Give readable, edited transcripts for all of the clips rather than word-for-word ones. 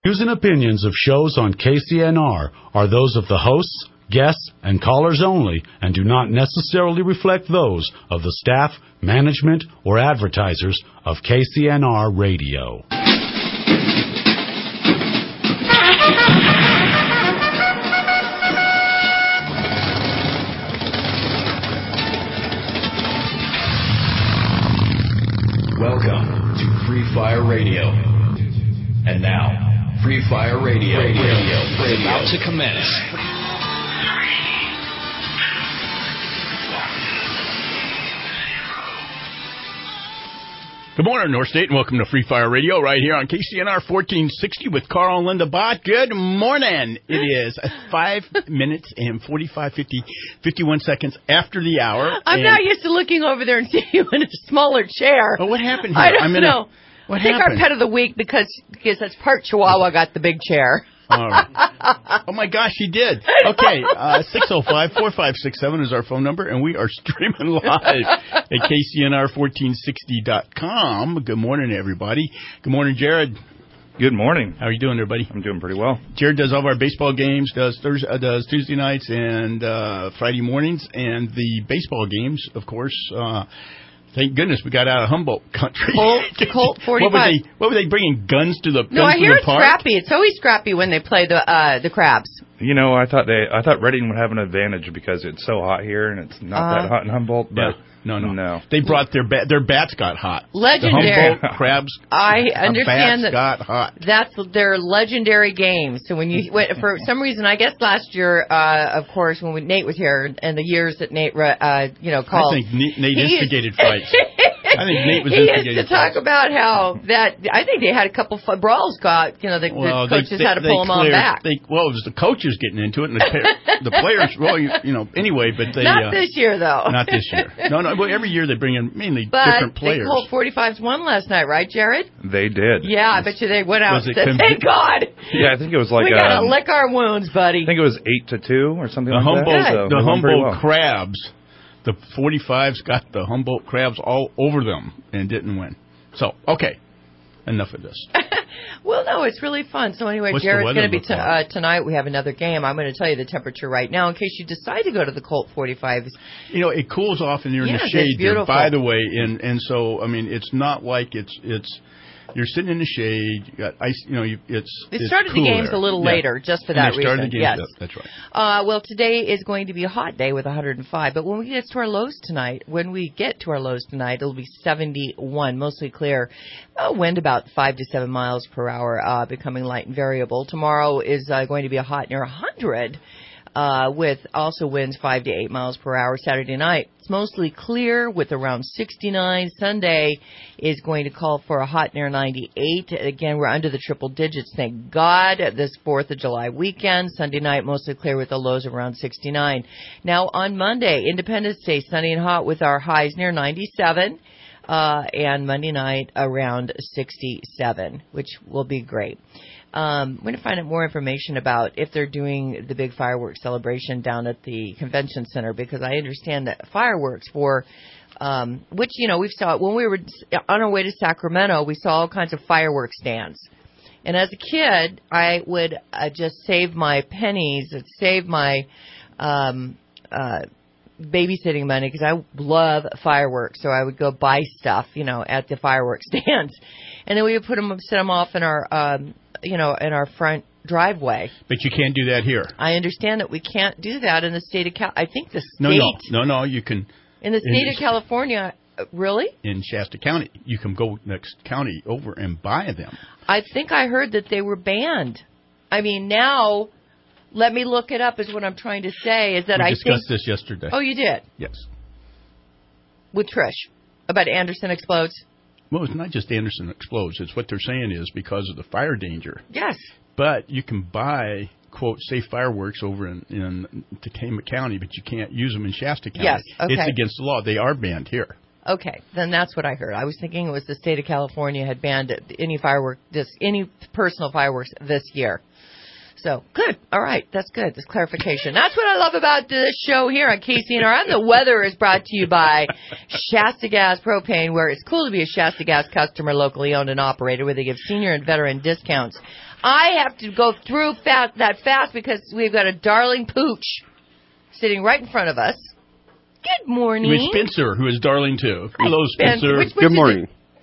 Views and opinions of shows on KCNR are those of the hosts, guests, and callers only and do not necessarily reflect those of the staff, management, or advertisers of KCNR Radio. Welcome to Free Fire Radio. And now, Free Fire Radio is about to commence. Good morning, North State, and welcome to Free Fire Radio right here on KCNR 1460 with Carl and Linda Bott. Good morning. It is 5 minutes and 51 seconds after the hour. I'm not used to looking over there and seeing you in a smaller chair. Oh, what happened here? I don't know. What I think happened? our pet of the week because that's part Chihuahua got the big chair. All right. Oh, my gosh, he did. Okay, 605-4567 is our phone number, and we are streaming live at KCNR1460.com. Good morning, everybody. Good morning, Jared. Good morning. How are you doing there, buddy? I'm doing pretty well. Jared does all of our baseball games, does Tuesday nights and Friday mornings, and the baseball games, of course. Thank goodness we got out of Humboldt country. Colt 45. What were they bringing guns to the park? No, I hear it's scrappy. It's always scrappy when they play the crabs. You know, I thought Reading would have an advantage because it's so hot here and it's not that hot in Humboldt. But no. They brought their bats got hot. Legendary. The Humboldt crabs. I understand bats got hot. That's their legendary games. So when you for some reason, I guess last year, of course, when Nate was here and the years that Nate, called. I think Nate instigated fights. I think Nate was instigating. He used to talk about how I think they had a couple brawls got. The coaches had to pull them on back. It was the coaches getting into it and the players. Well, anyway, but they not this year though. Not this year. No. Well, every year they bring in mainly different players. But the Colt 45s won last night, right, Jared? They did. Yeah, I bet you they went out and said, "Thank God." Yeah, I think it was like we gotta lick our wounds, buddy. I think it was 8-2 or something like that. The Humboldt Crabs. The 45s got the Humboldt Crabs all over them and didn't win. So, okay, enough of this. Well, no, it's really fun. So anyway, Jared's going to be tonight. We have another game. I'm going to tell you the temperature right now in case you decide to go to the Colt 45s. It cools off and you're in the shade. It's beautiful. By the way, and so it's not like it's. You're sitting in the shade. You got ice. They started the games a little later, just for that reason. The games, yes, that's right. Well, today is going to be a hot day with 105. But when we get to our lows tonight, it'll be 71, mostly clear. Wind about 5 to 7 miles per hour, becoming light and variable. Tomorrow is going to be a hot near 100. With also winds 5 to 8 miles per hour. Saturday night, it's mostly clear with around 69. Sunday is going to call for a hot near 98. Again, we're under the triple digits, thank God, this 4th of July weekend. Sunday night, mostly clear with the lows around 69. Now, on Monday, Independence Day, sunny and hot with our highs near 97. And Monday night around 67, which will be great. I'm going to find out more information about if they're doing the big fireworks celebration down at the convention center, because I understand that fireworks for, which, we saw when we were on our way to Sacramento, we saw all kinds of fireworks stands. And as a kid, I would just save my pennies, save my babysitting money because I love fireworks. So I would go buy stuff, at the fireworks stands. And then we would set them off in our, in our front driveway. But you can't do that here. I understand that we can't do that in the state of I think the state. No, you can. In the state of California, really? In Shasta County. You can go next county over and buy them. I think I heard that they were banned. I mean, now, let me look it up is what I'm trying to say. Is that we discussed this yesterday. Oh, you did? Yes. With Trish about Anderson Explodes? Well, it's not just Anderson Explodes. It's what they're saying is because of the fire danger. Yes. But you can buy, quote, safe fireworks over in Tacoma County, but you can't use them in Shasta County. Yes, okay. It's against the law. They are banned here. Okay, then that's what I heard. I was thinking it was the state of California had banned any personal fireworks this year. So, good. All right. That's good. That's clarification. That's what I love about this show here on KCNR. And the weather is brought to you by Shasta Gas Propane, where it's cool to be a Shasta Gas customer, locally owned and operated, where they give senior and veteran discounts. I have to go through that fast because we've got a darling pooch sitting right in front of us. Good morning. With Spencer, who is darling too. Hello, Spencer. Good morning.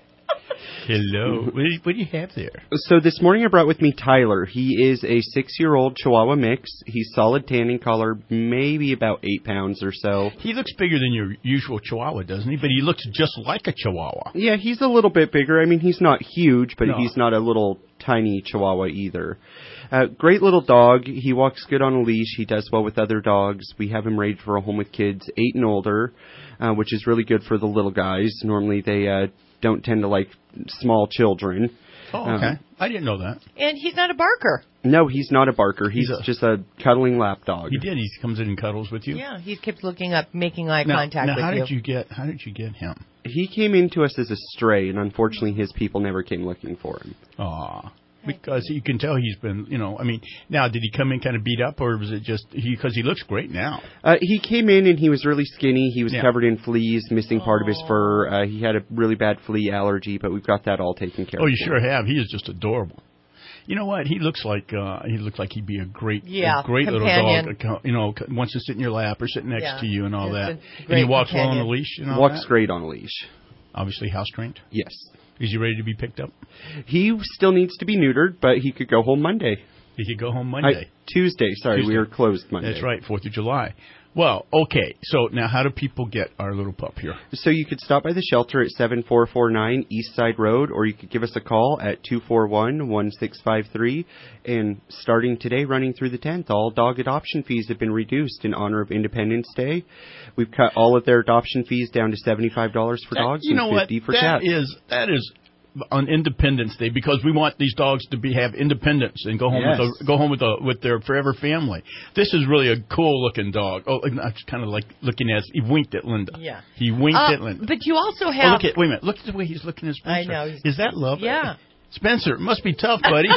Hello. What do you have there? So this morning I brought with me Tyler. He is a 6-year-old Chihuahua mix. He's solid tanning color, maybe about 8 pounds or so. He looks bigger than your usual Chihuahua, doesn't he? But he looks just like a Chihuahua. Yeah, he's a little bit bigger. I mean, he's not huge, but No. he's not a little tiny Chihuahua either. Great little dog. He walks good on a leash. He does well with other dogs. We have him rated for a home with kids 8 and older, which is really good for the little guys. Normally they don't tend to like small children. Oh, okay. I didn't know that. And he's not a barker. No, he's not a barker. He's just a cuddling lap dog. He did. He comes in and cuddles with you. Yeah, he keeps looking up, making eye Now, contact with how you. How did you get him? He came into us as a stray, and unfortunately his people never came looking for him. Aw. Because you can tell he's been, now did he come in kind of beat up, or was it just because he looks great now? He came in and he was really skinny. He was Yeah. covered in fleas, missing part of his fur. He had a really bad flea allergy, but we've got that all taken care of. Oh, you sure have. He is just adorable. You know what? He looks like he'd be a great little companion. dog. Wants to sit in your lap or sit next to you and all It's that. a And he great walks well on companion. a leash. And all Walks that? great on a leash. Obviously house trained. Yes. Is he ready to be picked up? He still needs to be neutered, but he could go home Monday. He could go home Monday. Tuesday. Sorry, Tuesday. we were closed Monday. That's right, 4th of July. Well, okay. So now how do people get our little pup here? So you could stop by the shelter at 7449 East Side Road, or you could give us a call at 241-1653. And starting today, running through the 10th, all dog adoption fees have been reduced in honor of Independence Day. We've cut all of their adoption fees down to $75 for dogs You know and what? $50 for That cats. is on Independence Day, because we want these dogs to have independence and go home with their forever family. This is really a cool looking dog. Oh, it's kind of like looking at. He winked at Linda. Yeah. He winked at Linda. But you also Oh, have... wait a minute. Look at the way he's looking at Spencer. I know. Is that love? Yeah. Spencer, it must be tough, buddy.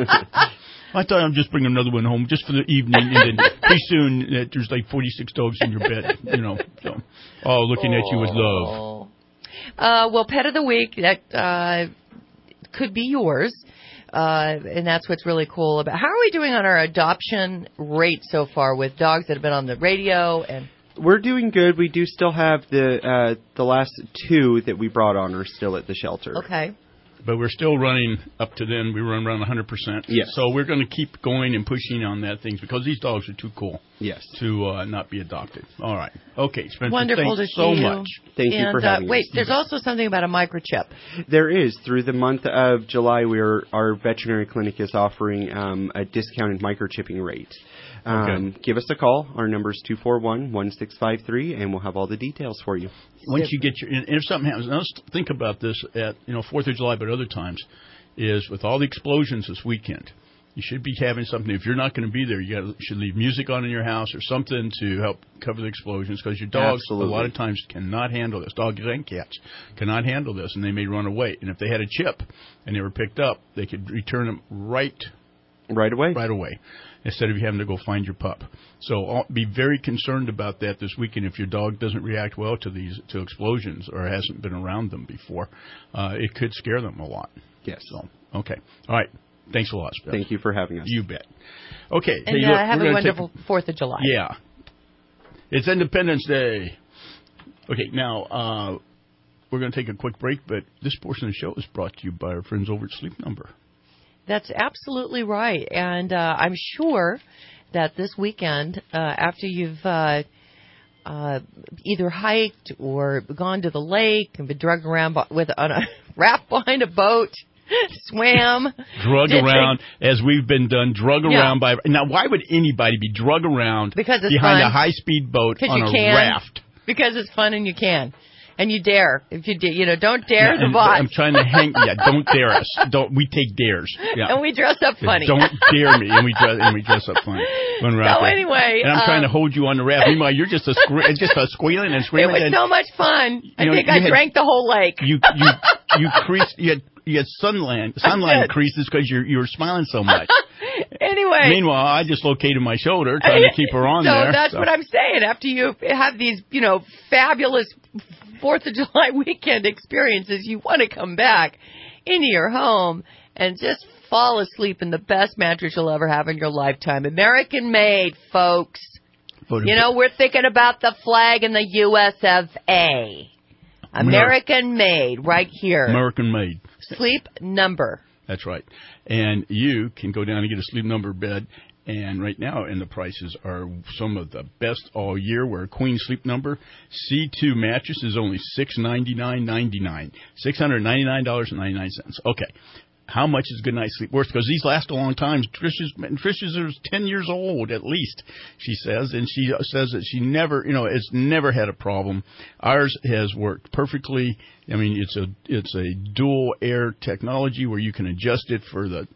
I thought I'd just bring another one home just for the evening, and then pretty soon there's like 46 dogs in your bed, So, looking at you with love. Well, Pet of the Week, that could be yours. And that's what's really cool about. How are we doing on our adoption rate so far with dogs that have been on the radio? And We're doing good. We do still have the last 2 that we brought on are still at the shelter. okay. But we're still running up to then. We run around 100%. Yes. So we're going to keep going and pushing on that things because these dogs are too cool Yes. to not be adopted. All right. Okay, Spencer. Wonderful thanks to so see you. much. Thank you for having wait, us. there's also something about a microchip. There is. Through the month of July, our veterinary clinic is offering a discounted microchipping rate. Give us a call. Our number is 241-1653, and we'll have all the details for you. Once you get and if something happens, now let's think about this at 4th of July, but other times, is with all the explosions this weekend. You should be having something. If you're not going to be there, should leave music on in your house or something to help cover the explosions, because your dogs Absolutely. a lot of times cannot handle this. Dogs and cats cannot handle this, and they may run away. And if they had a chip and they were picked up, they could return them right away, instead of you having to go find your pup. So be very concerned about that this weekend. If your dog doesn't react well to explosions or hasn't been around them before, it could scare them a lot. Yes. So, okay. All right. Thanks a lot, Spencer. Thank you for having us. You bet. Okay. And hey, look, have we're a gonna wonderful 4th of July. Yeah. It's Independence Day. Okay, now we're going to take a quick break, but this portion of the show is brought to you by our friends over at Sleep Number. That's absolutely right. And I'm sure that this weekend, after you've either hiked or gone to the lake and been drugged around on a raft behind a boat, swam. Drug around, as we've been done, around by... Now, why would anybody be drug around because it's behind fun. A high-speed boat on a can. raft? Because it's fun and you can. And you dare. If you don't dare the boss. I'm trying to don't dare us. We take dares. Yeah. And we dress up funny. Don't dare me. And we dress up funny when we're out there. Anyway, and I'm trying to hold you on the raft. Meanwhile, you're just squealing and screaming. It was so much fun. I think I drank the whole lake. You creased. You had sunline creases because you were smiling so much. Anyway. Meanwhile, I dislocated my shoulder trying to keep her on there. So that's what I'm saying. After you have these, fabulous 4th of July weekend experiences, you want to come back into your home and just fall asleep in the best mattress you'll ever have in your lifetime. American made, folks. We're thinking about the flag and the US of A. American made, right here. American made. Sleep Number. That's right. And you can go down and get a Sleep Number bed. And right now, and the prices are some of the best all year. Where Queen Sleep Number C2 mattress is only $699.99. $699.99. Okay. How much is a good night's sleep worth? Because these last a long time. Trish's is 10 years old at least, she says, and she says that she never, it's never had a problem. Ours has worked perfectly. I mean, it's a dual air technology where you can adjust it for the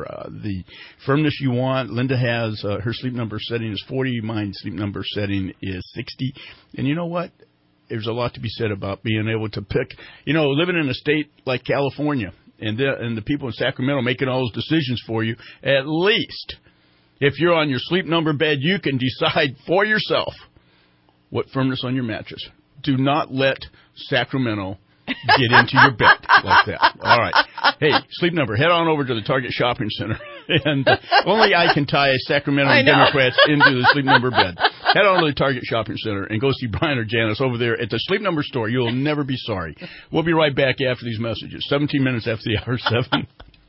firmness you want. Linda has her Sleep Number setting is 40. My Sleep Number setting is 60. And you know what? There's a lot to be said about being able to pick. Living in a state like California. And the people in Sacramento making all those decisions for you, at least if you're on your Sleep Number bed, you can decide for yourself what firmness on your mattress. Do not let Sacramento get into your bed like that. All right. Hey, Sleep Number, head on over to the Target Shopping Center. And only I can tie Sacramento Democrats into the Sleep Number bed. Head on to the Target Shopping Center and go see Brian or Janice over there at the Sleep Number store. You'll never be sorry. We'll be right back after these messages. 17 minutes after the hour 7.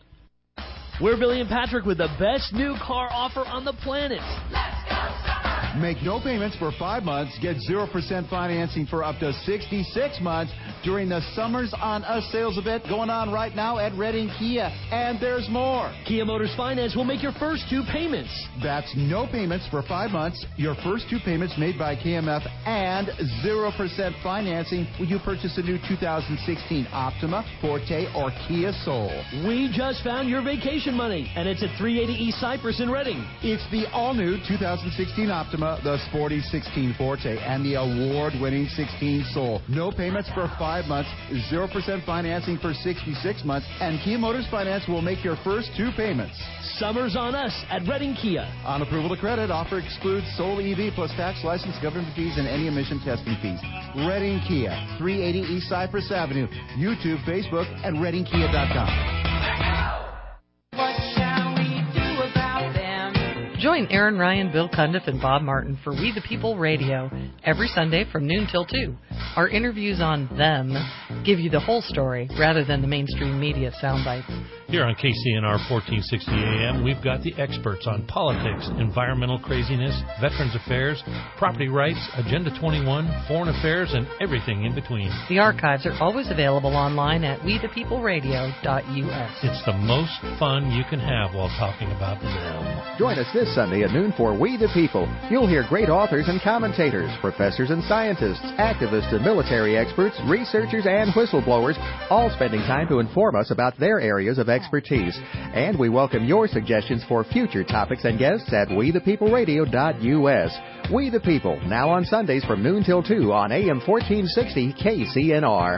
We're Billy and Patrick with the best new car offer on the planet. Let's go, Make no payments for 5 months. Get 0% financing for up to 66 months during the Summers on Us sales event going on right now at Redding Kia. And there's more. Kia Motors Finance will make your first 2 payments. That's no payments for 5 months. Your first 2 payments made by KMF and 0% financing when you purchase a new 2016 Optima, Forte, or Kia Soul. We just found your vacation money, and it's at 380 East Cypress in Redding. It's the all-new 2016 Optima, the sporty 16 Forte, and the award-winning 16 Soul. No payments for 5 months, 0% financing for 66 months, and Kia Motors Finance will make your first 2 payments. Summer's on us at Redding Kia. On approval to credit, offer excludes Soul EV plus tax, license, government fees, and any emission testing fees. Redding Kia, 380 East Cypress Avenue. YouTube, Facebook, and ReddingKia.com. Join Aaron Ryan, Bill Cundiff, and Bob Martin for We the People Radio every Sunday from noon till 2. Our interviews on them give you the whole story rather than the mainstream media soundbites. Here on KCNR 1460 AM, we've got the experts on politics, environmental craziness, veterans affairs, property rights, Agenda 21, foreign affairs, and everything in between. The archives are always available online at wethepeopleradio.us. It's the most fun you can have while talking about them. Join us this Sunday at noon for We the People. You'll hear great authors and commentators, professors and scientists, activists and military experts, researchers and whistleblowers, all spending time to inform us about their areas of expertise. And we welcome your suggestions for future topics and guests at wethepeopleradio.us. We the People, now on Sundays from noon till 2 on AM 1460 KCNR.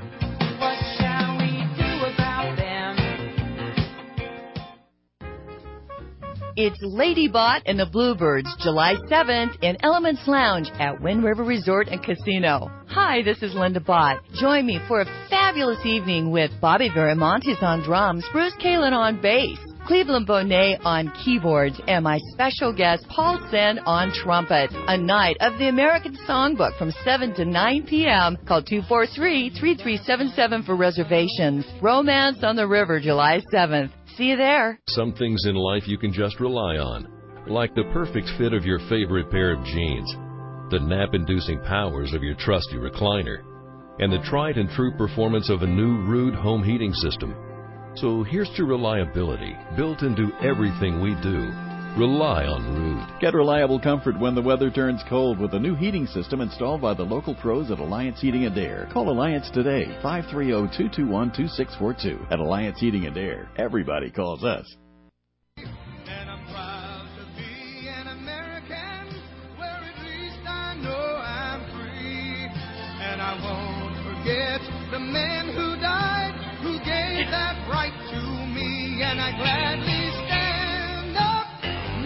It's Lady Bot and the Bluebirds, July 7th in Elements Lounge at Wind River Resort and Casino. Hi, this is Linda Bott. Join me for a fabulous evening with Bobby Viramontes on drums, Bruce Kalin on bass, Cleveland Bonet on keyboards, and my special guest Paul Sen on trumpet. A night of the American Songbook from 7 to 9 p.m. Call 243-3377 for reservations. Romance on the River, July 7th. See you there. Some things in life you can just rely on, like the perfect fit of your favorite pair of jeans, the nap-inducing powers of your trusty recliner, and the tried and true performance of a new Ruud home heating system. So here's to reliability, built into everything we do. Rely on Ruud. Get reliable comfort when the weather turns cold with a new heating system installed by the local pros at Alliance Heating and Air. Call Alliance today, 530-221-2642. At Alliance Heating and Air, everybody calls us. And I'm proud to be an American, where at least I know I'm free. And I won't forget the men who died, who gave that right to me. And I gladly stand up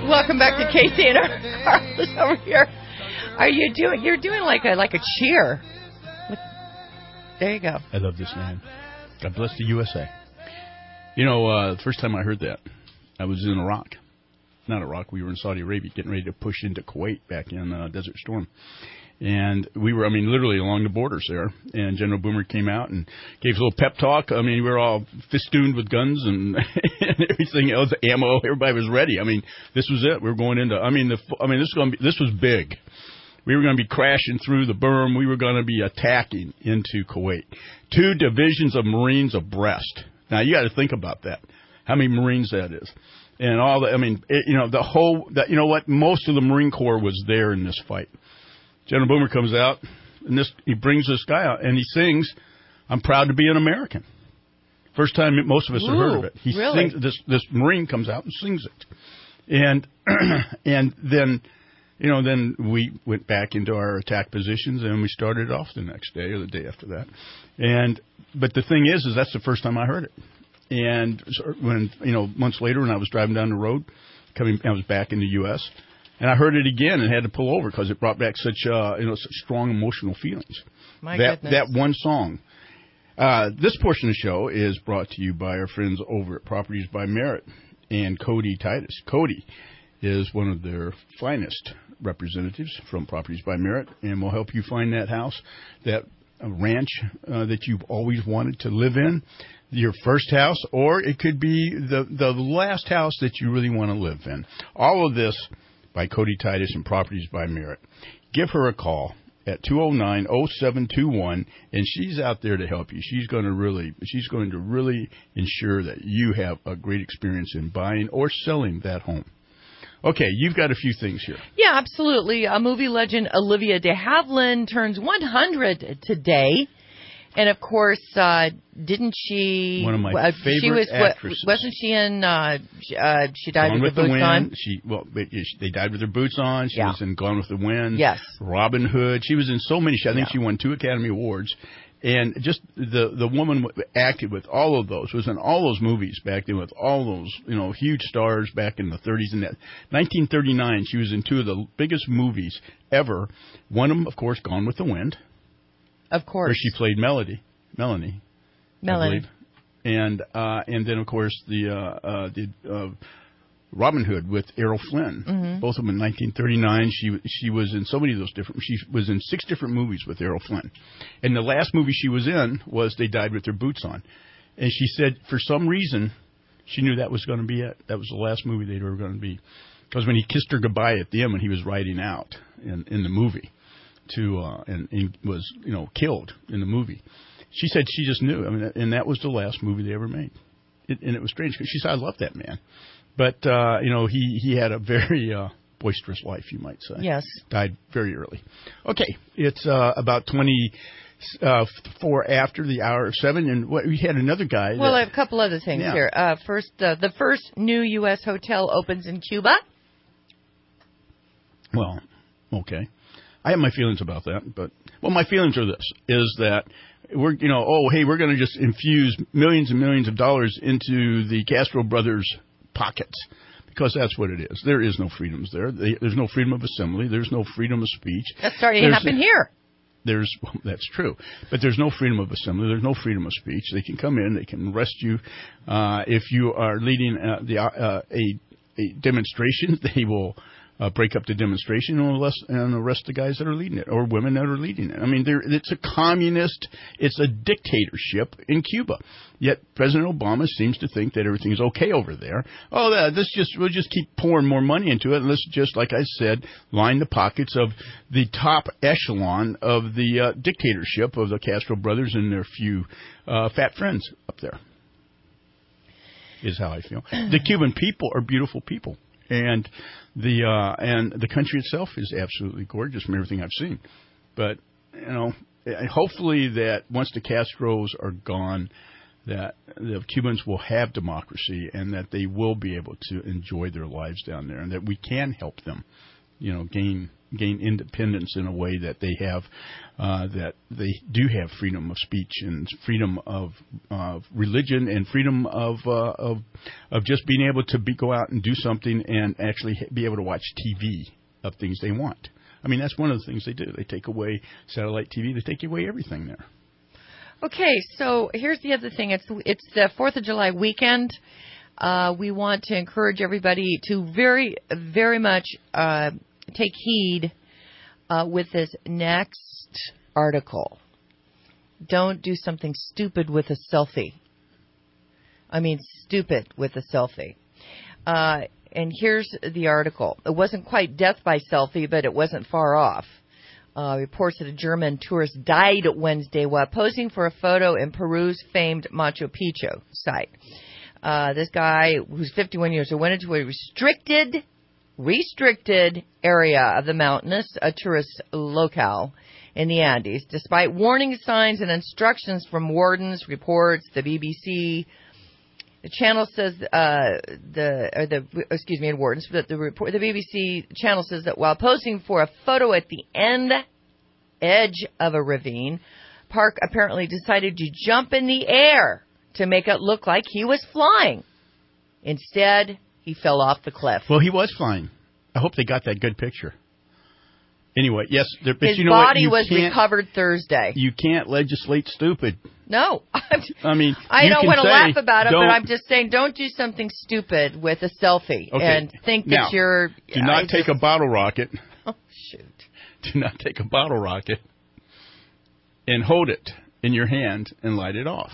Welcome back to Casey and Carlos over here. You're doing like a cheer. There you go. I love this man. God bless the USA. You know, the first time I heard that, I was in Iraq. Not Iraq, we were in Saudi Arabia getting ready to push into Kuwait back in Desert Storm. And we were, literally along the borders there. And General Boomer came out and gave us a little pep talk. We were all festooned with guns and, and everything else, ammo. Everybody was ready. This was it. We were going into, this was big. We were going to be crashing through the berm. We were going to be attacking into Kuwait. 2 divisions of Marines abreast. Now, you got to think about that. How many Marines that is. And all the, most of the Marine Corps was there in this fight. General Boomer comes out, and he brings this guy out, and he sings, "I'm proud to be an American." First time most of us have heard of it. He really? sings, this Marine comes out and sings it. And then, then we went back into our attack positions, and we started off the next day or the day after that. But the thing is that's the first time I heard it. And when, months later when I was driving down the road, I was back in the U.S., and I heard it again and had to pull over because it brought back such strong emotional feelings. My goodness. That one song. This portion of the show is brought to you by our friends over at Properties by Merit and Cody Titus. Cody is one of their finest representatives from Properties by Merit, and will help you find that house, that ranch that you've always wanted to live in, your first house, or it could be the last house that you really want to live in. All of this by Cody Titus and Properties by Merit. Give her a call at 209-0721, and she's out there to help you. She's going to really ensure that you have a great experience in buying or selling that home. Okay, you've got a few things here. Yeah, absolutely. Movie legend Olivia de Havilland turns 100 today. And, of course, didn't she... One of my favorite actresses. Wasn't she in... she died with the boots on? They died with their boots on. She was in Gone with the Wind. Yes. Robin Hood. She was in so many... I think she won 2 Academy Awards. And just the woman acted with all of those, was in all those movies back then with all those, huge stars back in the 30s. And that 1939, she was in 2 of the biggest movies ever. One of them, of course, Gone with the Wind. Of course. Where she played Melanie. I believe. And then, of course, the Robin Hood with Errol Flynn. Mm-hmm. Both of them in 1939. She was in so many of those different... She was in 6 different movies with Errol Flynn. And the last movie she was in was They Died with Their Boots On. And she said, for some reason, she knew that was going to be it. That was the last movie they were going to be. Because when he kissed her goodbye at the end when he was riding out in the movie... and was killed in the movie. She said she just knew. And that was the last movie they ever made. And it was strange because she said, "I love that man," but he had a very boisterous life, you might say. Yes, died very early. Okay, it's about 24 after the hour of 7, and we had another guy. Well, I have a couple other things here. First, the first new U.S. hotel opens in Cuba. Well, okay. I have my feelings about that, but my feelings are this: is that we're we're going to just infuse millions and millions of dollars into the Castro brothers' pockets because that's what it is. There is no freedoms there. There's no freedom of assembly. There's no freedom of speech. That's starting to happen here. That's true, but there's no freedom of assembly. There's no freedom of speech. They can come in. They can arrest you if you are leading a demonstration. They will. Break up the demonstration and arrest the guys that are leading it or women that are leading it. It's a communist, it's a dictatorship in Cuba. Yet President Obama seems to think that everything is okay over there. We'll just keep pouring more money into it, and let's just, like I said, line the pockets of the top echelon of the dictatorship of the Castro brothers and their few fat friends up there. Is how I feel. The Cuban people are beautiful people. And the country itself is absolutely gorgeous from everything I've seen. But, hopefully that once the Castros are gone, that the Cubans will have democracy and that they will be able to enjoy their lives down there and that we can help them, gain gain independence in a way that they have, that they do have freedom of speech and freedom of religion and freedom of just being able to go out and do something and actually be able to watch TV of things they want. I mean, that's one of the things they do. They take away satellite TV. They take away everything there. Okay, so here's the other thing. It's the 4th of July weekend. We want to encourage everybody to very, very much take heed with this next article. Don't do something stupid with a selfie. I mean, stupid with a selfie. And here's the article. It wasn't quite death by selfie, but it wasn't far off. Reports that a German tourist died Wednesday while posing for a photo in Peru's famed Machu Picchu site. This guy, who's 51 years old, went into a restricted area of the mountainous, a tourist locale in the Andes, despite warning signs and instructions from wardens, reports, the BBC. The channel says the BBC channel says that while posing for a photo at the edge of a ravine, Park apparently decided to jump in the air to make it look like he was flying. Instead, he fell off the cliff. Well, he was flying. I hope they got that good picture. Anyway, yes, but his you know body what? was recovered Thursday. You can't legislate stupid. No. I mean, I don't want to laugh about it, but I'm just saying don't do something stupid with a selfie and think now, that you're... Do not take a bottle rocket. Oh, shoot. Do not take a bottle rocket and hold it in your hand and light it off.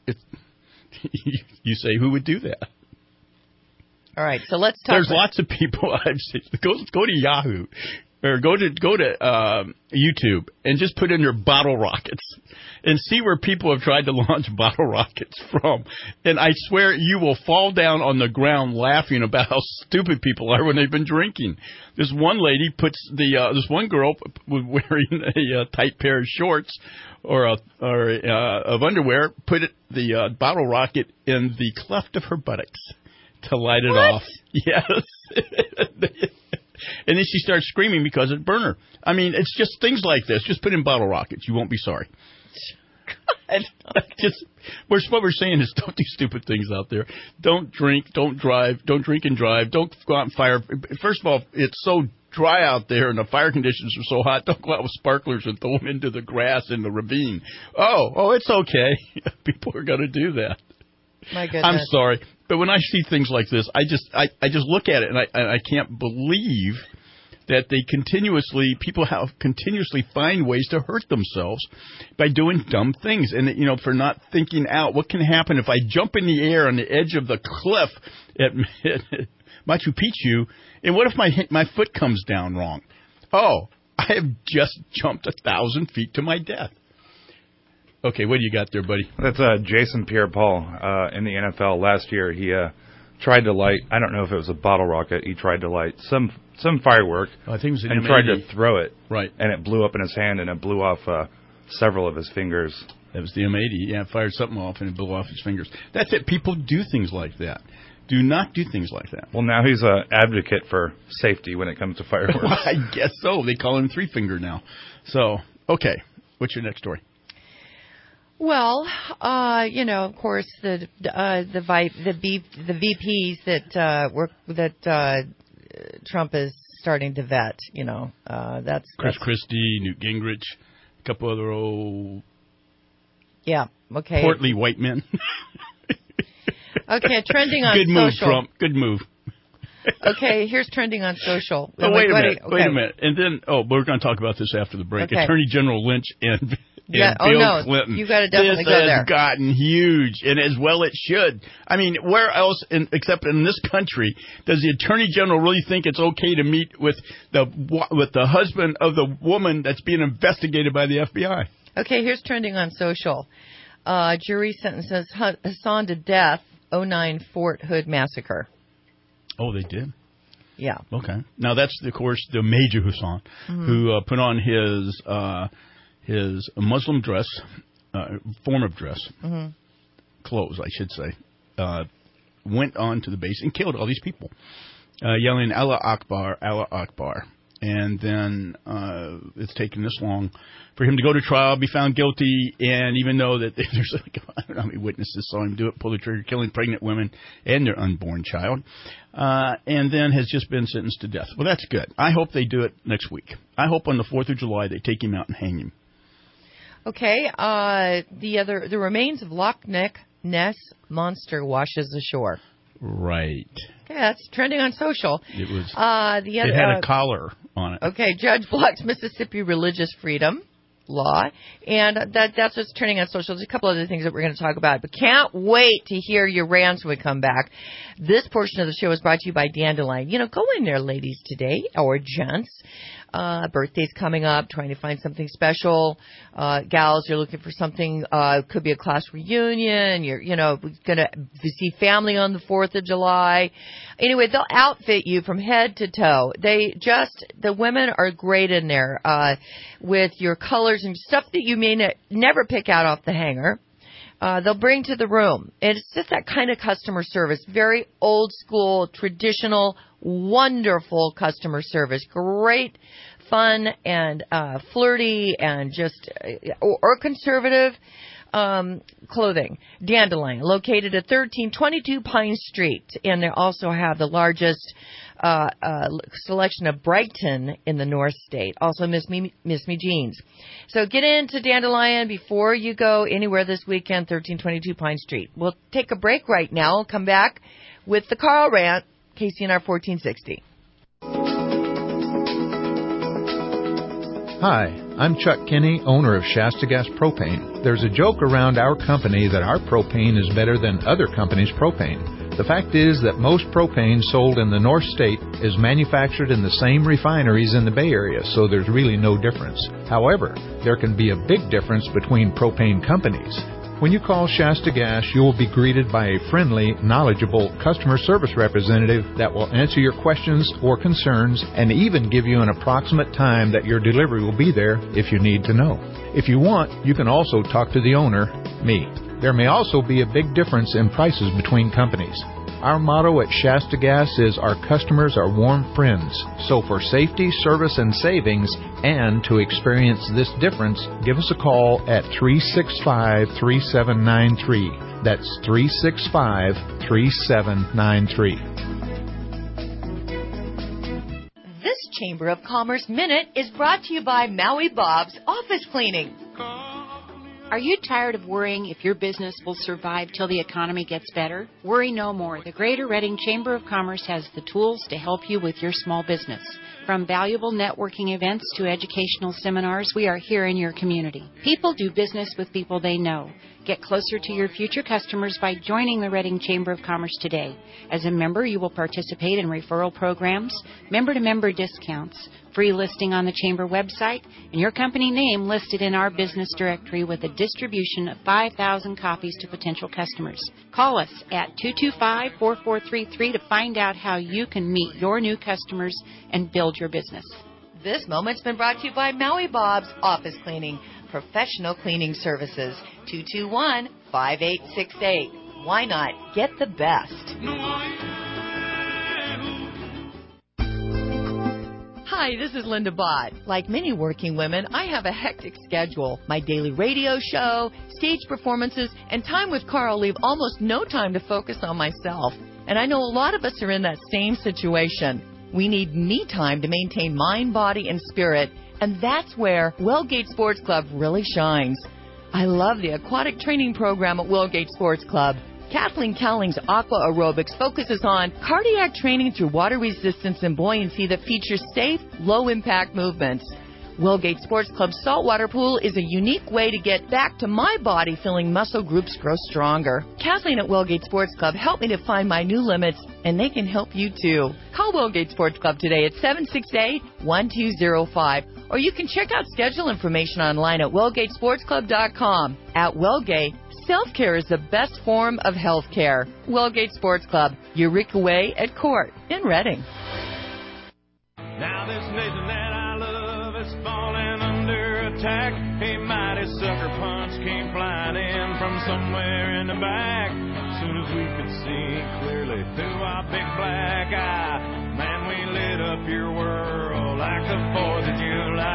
You say, who would do that? All right, so let's talk. There's lots of people I've seen. Go to Yahoo or go to YouTube and just put in your bottle rockets and see where people have tried to launch bottle rockets from. And I swear you will fall down on the ground laughing about how stupid people are when they've been drinking. This one lady this one girl was wearing a tight pair of shorts or of underwear, put the bottle rocket in the cleft of her buttocks to light it off. Yes. And then she starts screaming because it burned her. I mean, it's just things like this. Just put in bottle rockets. You won't be sorry. God. What we're saying is don't do stupid things out there. Don't drink. Don't drive. Don't drink and drive. Don't go out and fire. First of all, it's so dry out there and the fire conditions are so hot. Don't go out with sparklers and throw them into the grass in the ravine. Oh, it's okay. People are going to do that. My goodness. I'm sorry, but when I see things like this, I just look at it and I can't believe that people continuously find ways to hurt themselves by doing dumb things, and for not thinking out what can happen if I jump in the air on the edge of the cliff at Machu Picchu, and what if my foot comes down wrong? Oh, I have just jumped 1,000 feet to my death. Okay, what do you got there, buddy? That's Jason Pierre-Paul in the NFL. Last year, he tried to light, I don't know if it was a bottle rocket, he tried to light some firework I think it was an and M80. tried to throw it. Right. And it blew up in his hand, and it blew off several of his fingers. That was the M80. Yeah, it fired something off, and it blew off his fingers. That's it. People do things like that. Do not do things like that. Well, now he's an advocate for safety when it comes to fireworks. Well, I guess so. They call him Three Finger now. So, okay. What's your next story? Well, of course, the VPs that Trump is starting to vet. That's Chris Christie, Newt Gingrich, a couple other old portly white men. Okay, trending on Good move, social. Trump. Good move. Okay, here's trending on social. Oh, wait a minute. And then, we're going to talk about this after the break. Okay. Attorney General Lynch and Bill Clinton. You got to definitely go there. This has gotten huge, and as well it should. I mean, where else, except in this country, does the Attorney General really think it's okay to meet with the husband of the woman that's being investigated by the FBI? Okay, here's trending on social. Jury sentences Hassan to death, 2009 Fort Hood massacre. Oh, they did? Yeah. Okay. Now, that's, of course, the Major Hassan, who put on his Muslim dress, form of dress, clothes, I should say, went on to the base and killed all these people, yelling, Allah Akbar, Allah Akbar. And then it's taken this long for him to go to trial, be found guilty, and even though that there's like, I don't know how many witnesses saw him do it, pull the trigger, killing pregnant women and their unborn child, and then has just been sentenced to death. Well, that's good. I hope they do it next week. I hope on the 4th of July they take him out and hang him. Okay, the remains of Loch Ness Monster washes ashore. Right. Okay, that's trending on social. It was. It had a collar on it. Okay, judge blocks Mississippi religious freedom law, and that's what's trending on social. There's a couple other things that we're going to talk about, but can't wait to hear your rants when we come back. This portion of the show is brought to you by Dandelion. Go in there, ladies, today, or gents. Birthday's coming up, trying to find something special. Gals, you're looking for something, could be a class reunion. You're, going to see family on the 4th of July. Anyway, they'll outfit you from head to toe. The women are great in there, with your colors and stuff that you may never pick out off the hanger. They'll bring to the room. It's just that kind of customer service. Very old school, traditional, wonderful customer service. Great, fun, and flirty, and just or conservative clothing. Dandelion, located at 1322 Pine Street, and they also have the largest selection of Brighton in the North State. Also, Miss Me Jeans. So get into Dandelion before you go anywhere this weekend. 1322 Pine Street. We'll take a break right now. We'll come back with the Carl Rant. KCNR 1460. Hi, I'm Chuck Kinney, owner of Shasta Gas Propane. There's a joke around our company that our propane is better than other companies' propane. The fact is that most propane sold in the North State is manufactured in the same refineries in the Bay Area, so there's really no difference. However, there can be a big difference between propane companies. When you call Shasta Gas, you will be greeted by a friendly, knowledgeable customer service representative that will answer your questions or concerns and even give you an approximate time that your delivery will be there if you need to know. If you want, you can also talk to the owner, me. There may also be a big difference in prices between companies. Our motto at Shasta Gas is our customers are warm friends. So for safety, service, and savings, and to experience this difference, give us a call at 365-3793. That's 365-3793. This Chamber of Commerce Minute is brought to you by Maui Bob's Office Cleaning. Are you tired of worrying if your business will survive till the economy gets better? Worry no more. The Greater Reading Chamber of Commerce has the tools to help you with your small business. From valuable networking events to educational seminars, we are here in your community. People do business with people they know. Get closer to your future customers by joining the Reading Chamber of Commerce today. As a member, you will participate in referral programs, member-to-member discounts, free listing on the Chamber website, and your company name listed in our business directory with a distribution of 5,000 copies to potential customers. Call us at 225-4433 to find out how you can meet your new customers and build your business. This moment's been brought to you by Maui Bob's Office Cleaning, professional cleaning services. 221-5868. Why not get the best? Hi, this is Linda Bott. Like many working women, I have a hectic schedule. My daily radio show, stage performances, and time with Carl leave almost no time to focus on myself. And I know a lot of us are in that same situation. We need me time to maintain mind, body, and spirit, and that's where Wellgate Sports Club really shines. I love the aquatic training program at Wellgate Sports Club. Kathleen Cowling's Aqua Aerobics focuses on cardiac training through water resistance and buoyancy that features safe, low-impact movements. Wellgate Sports Club's saltwater pool is a unique way to get back to my body feeling muscle groups grow stronger. Kathleen at Wellgate Sports Club helped me to find my new limits, and they can help you too. Call Wellgate Sports Club today at 768-1205, or you can check out schedule information online at wellgatesportsclub.com. At Wellgate, self-care is the best form of health care. Wellgate Sports Club, Eureka Way at Court in Reading. Now this nation that I love is falling under attack. A mighty sucker punch came flying in from somewhere in the back. As soon as we could see clearly through our big black eye, man, we lit up your world like a the 4th of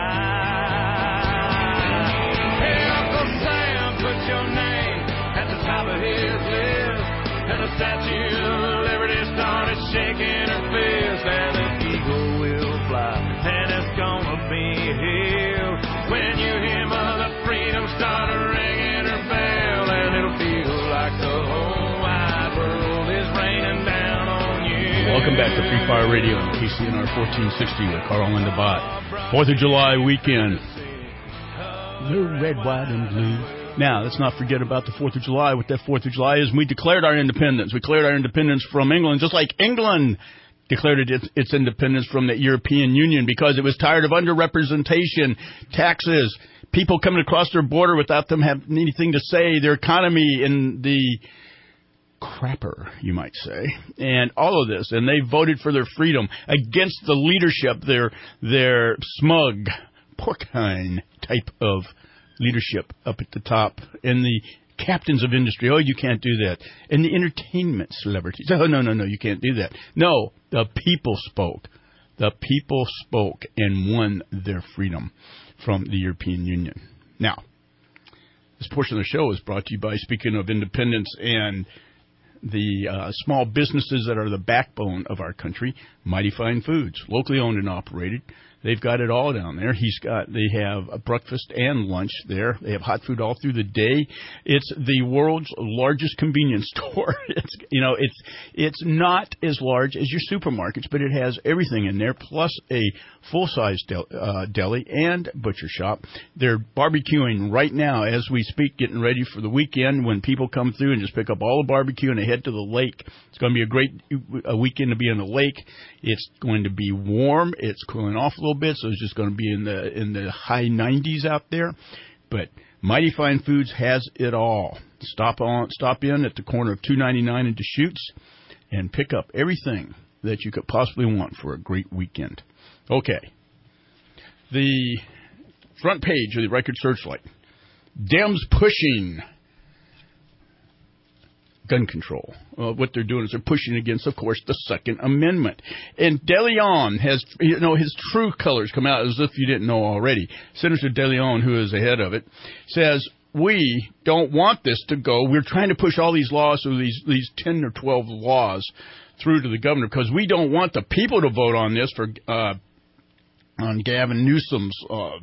July. Hey, Uncle Sam, put your name at the top of his list. And the Statue of Liberty started shaking her fist. And the eagle will fly, and it's gonna be here when you hear Mother Freedom start ringing her bell. And it'll feel like the whole wide world is raining down on you. Welcome back to Free Fire Radio on KCNR 1460 with Carl and the Bot. 4th of July weekend. The red, white, and blue. Now, let's not forget about the 4th of July. What that 4th of July is, we declared our independence. We declared our independence from England, just like England declared its independence from the European Union because it was tired of underrepresentation, taxes, people coming across their border without them having anything to say, their economy in the crapper, you might say, and all of this. And they voted for their freedom against the leadership, their smug, porcine type of leadership up at the top, and the captains of industry. Oh, you can't do that. And the entertainment celebrities. Oh, no, you can't do that. No, the people spoke. The people spoke and won their freedom from the European Union. Now, this portion of the show is brought to you by, speaking of independence and the small businesses that are the backbone of our country, Mighty Fine Foods, locally owned and operated. They've got it all down there. They have a breakfast and lunch there. They have hot food all through the day. It's the world's largest convenience store. It's not as large as your supermarkets, but it has everything in there, plus a full-size deli and butcher shop. They're barbecuing right now as we speak, getting ready for the weekend when people come through and just pick up all the barbecue and they head to the lake. It's going to be a great weekend to be on the lake. It's going to be warm. It's cooling off a little bit, so it's just going to be in the high 90s out there. But Mighty Fine Foods has it all. Stop in at the corner of 299 and Deschutes and pick up everything that you could possibly want for a great weekend. Okay. The front page of the Record Searchlight. Dems pushing gun control. What they're doing is they're pushing against, of course, the Second Amendment. And DeLeon has, his true colors come out, as if you didn't know already. Senator DeLeon, who is the head of it, says, we don't want this to go. We're trying to push all these laws, or these 10 or 12 laws through to the governor, because we don't want the people to vote on this on Gavin Newsom's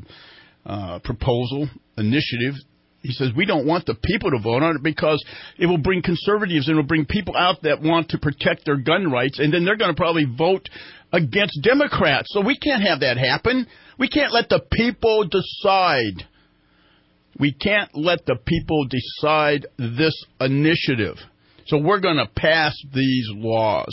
proposal, initiative. He says, we don't want the people to vote on it because it will bring conservatives and it will bring people out that want to protect their gun rights, and then they're going to probably vote against Democrats. So we can't have that happen. We can't let the people decide. We can't let the people decide this initiative. So we're going to pass these laws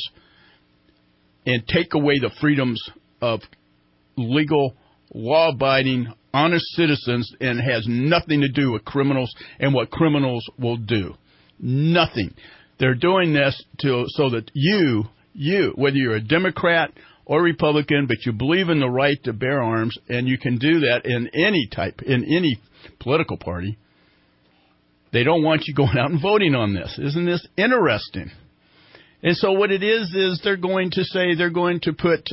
and take away the freedoms of legal, law-abiding, honest citizens, and has nothing to do with criminals and what criminals will do. Nothing. They're doing this so that you, whether you're a Democrat or Republican, but you believe in the right to bear arms, and you can do that in any political party, they don't want you going out and voting on this. Isn't this interesting? And so what it is they're going to say they're going to put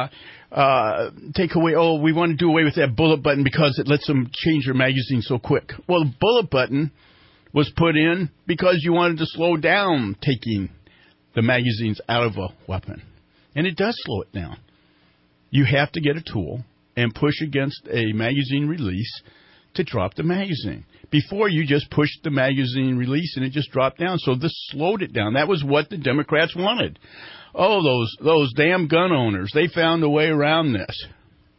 take away, we want to do away with that bullet button because it lets them change their magazine so quick. Well, the bullet button was put in because you wanted to slow down taking the magazines out of a weapon. And it does slow it down. You have to get a tool and push against a magazine release to drop the magazine. Before, you just pushed the magazine release and it just dropped down. So this slowed it down. That was what the Democrats wanted. Oh, those damn gun owners, they found a way around this.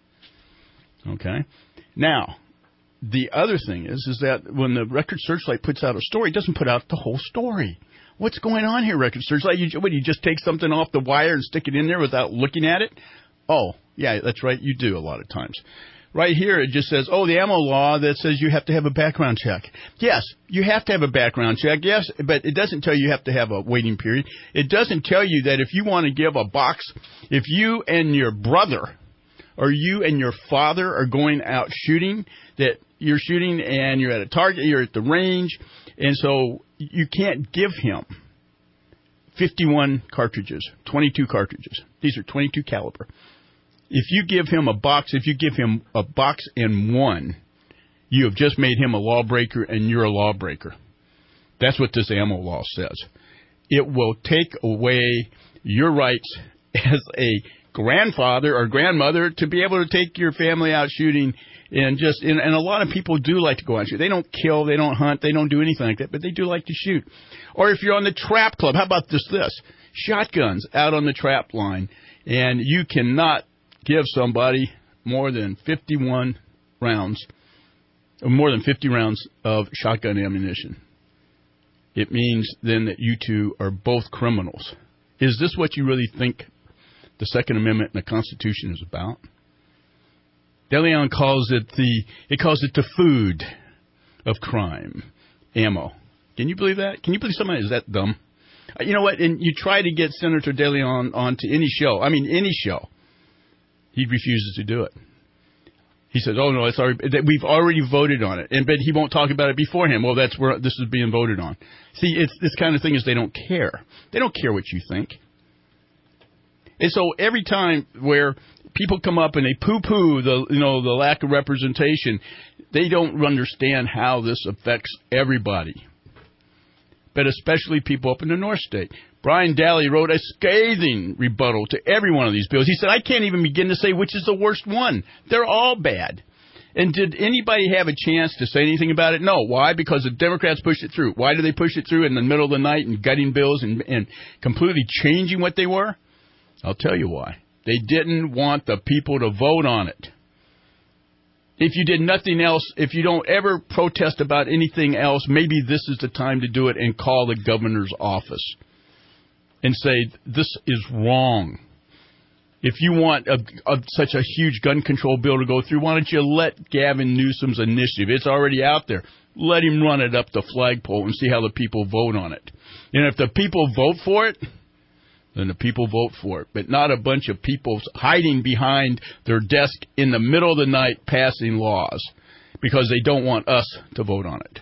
Okay? Now, the other thing is that when the Record Searchlight puts out a story, it doesn't put out the whole story. What's going on here, Record Searchlight? You just take something off the wire and stick it in there without looking at it? Oh, yeah, that's right, you do a lot of times. Right here, it just says, the ammo law that says you have to have a background check. Yes, you have to have a background check, yes, but it doesn't tell you have to have a waiting period. It doesn't tell you that if you want to give a box, if you and your brother or you and your father are going out shooting, that you're shooting and you're at a target, you're at the range, and so you can't give him 51 cartridges, 22 cartridges. These are 22 caliber. If you give him a box and one, you have just made him a lawbreaker, and you're a lawbreaker. That's what this ammo law says. It will take away your rights as a grandfather or grandmother to be able to take your family out shooting. And a lot of people do like to go out and shoot. They don't kill, they don't hunt, they don't do anything like that, but they do like to shoot. Or if you're on the trap club, how about this? Shotguns out on the trap line, and you cannot give somebody more than 51 rounds, or more than 50 rounds of shotgun ammunition. It means then that you two are both criminals. Is this what you really think the Second Amendment and the Constitution is about? DeLeon calls it the food of crime, ammo. Can you believe that? Can you believe somebody is that dumb? You know what? And you try to get Senator DeLeon onto any show. He refuses to do it. He says, "Oh no, it's already, we've already voted on it," but he won't talk about it beforehand. Well, that's where this is being voted on. See, it's this kind of thing is they don't care. They don't care what you think. And so every time where people come up and they poo-poo the lack of representation, they don't understand how this affects everybody, but especially people up in the North State. Brian Daly wrote a scathing rebuttal to every one of these bills. He said, "I can't even begin to say which is the worst one. They're all bad." And did anybody have a chance to say anything about it? No. Why? Because the Democrats pushed it through. Why did they push it through in the middle of the night and gutting bills and completely changing what they were? I'll tell you why. They didn't want the people to vote on it. If you did nothing else, if you don't ever protest about anything else, maybe this is the time to do it and call the governor's office and say, this is wrong. If you want such a huge gun control bill to go through, why don't you let Gavin Newsom's initiative? It's already out there. Let him run it up the flagpole and see how the people vote on it. And if the people vote for it, then the people vote for it, but not a bunch of people hiding behind their desk in the middle of the night passing laws because they don't want us to vote on it.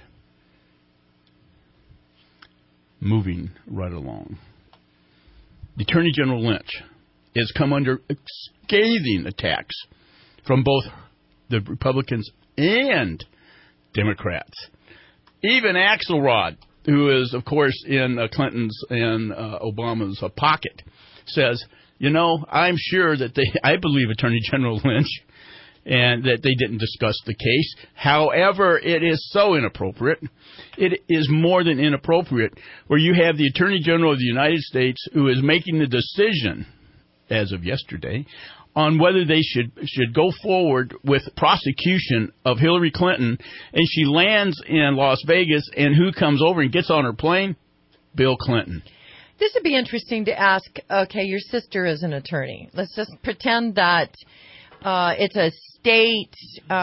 Moving right along. The Attorney General Lynch has come under scathing attacks from both the Republicans and Democrats. Even Axelrod, who is, of course, in Clinton's and Obama's pocket, says, I'm sure that I believe Attorney General Lynch, and that they didn't discuss the case. However, it is so inappropriate. It is more than inappropriate where you have the Attorney General of the United States who is making the decision, as of yesterday, on whether they should go forward with prosecution of Hillary Clinton, and she lands in Las Vegas, and who comes over and gets on her plane? Bill Clinton. This would be interesting to ask, okay, your sister is an attorney. Let's just pretend that it's a state,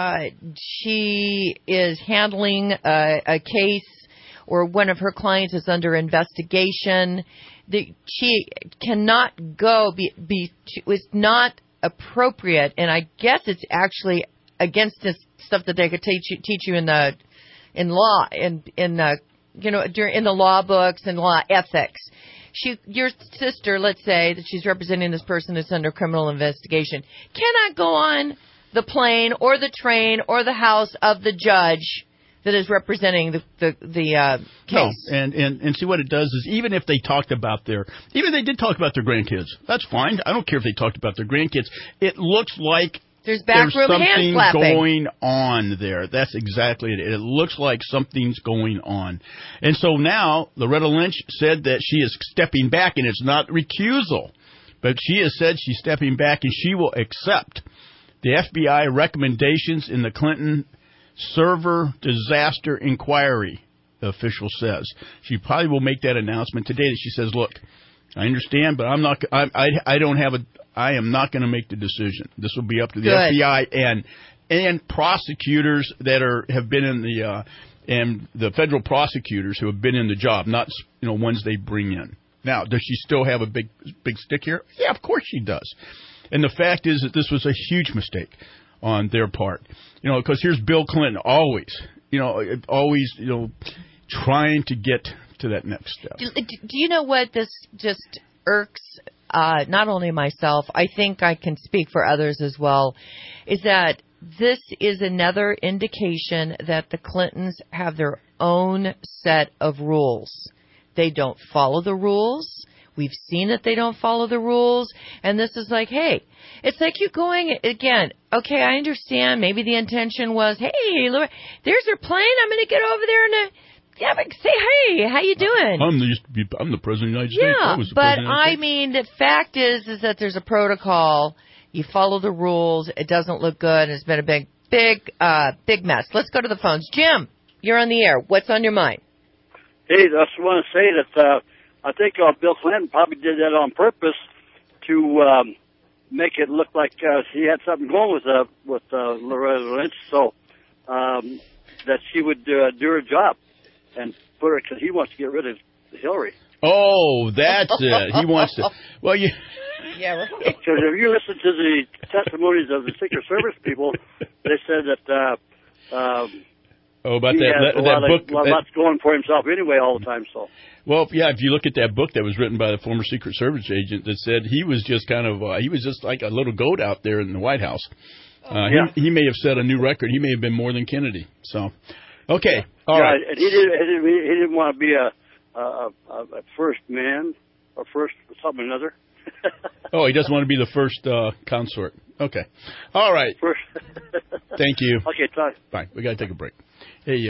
she is handling a case, or one of her clients is under investigation. She cannot go, was not appropriate, and I guess it's actually against this stuff that they could teach you in the law in the law books and law ethics. Your sister, let's say that she's representing this person that's under criminal investigation, cannot go on the plane or the train or the house of the judge that is representing the case. No, and see what it does is even if they they did talk about their grandkids, that's fine. I don't care if they talked about their grandkids. It looks like there's something going on there. That's exactly it. It looks like something's going on. And so now Loretta Lynch said that she is stepping back, and it's not recusal, but she has said she's stepping back, and she will accept the FBI recommendations in the Clinton server disaster inquiry, the official says. She probably will make that announcement today that she says, look, I understand, but I am not going to make the decision. This will be up to the FBI and prosecutors that have been in and the federal prosecutors who have been in the job, not ones they bring in. Now, does she still have a big stick here? Yeah, of course she does. And the fact is that this was a huge mistake on their part, because here's Bill Clinton always trying to get to that next step. Do you know what this just irks not only myself, I think I can speak for others as well, is that this is another indication that the Clintons have their own set of rules. They don't follow the rules. We've seen that they don't follow the rules. And this is like, hey, it's like you going, again, okay, I understand. Maybe the intention was, hey, look, there's their plane. I'm going to get over there and say, hey, how you doing? I'm the president of the United States. Yeah, but I mean, the fact is that there's a protocol. You follow the rules. It doesn't look good. It's been a big mess. Let's go to the phones. Jim, you're on the air. What's on your mind? Hey, I just want to say that I think Bill Clinton probably did that on purpose to make it look like he had something going with Loretta Lynch, so that she would do her job and put her, because he wants to get rid of Hillary. Oh, that's it. He wants to. Well, you. Yeah, right. Because if you listen to the testimonies of the Secret Service people, they said that. About he that has book. Lots going for himself anyway all the time. So. Well, yeah, if you look at that book that was written by the former Secret Service agent that said he was just kind of he was just like a little goat out there in the White House. He may have set a new record. He may have been more than Kennedy. So, okay, all right. And he didn't want to be a first man or first something or another. Oh, he doesn't want to be the first consort. Okay, all right. Thank you. Okay, talk. Bye. We got to take a break. Hey,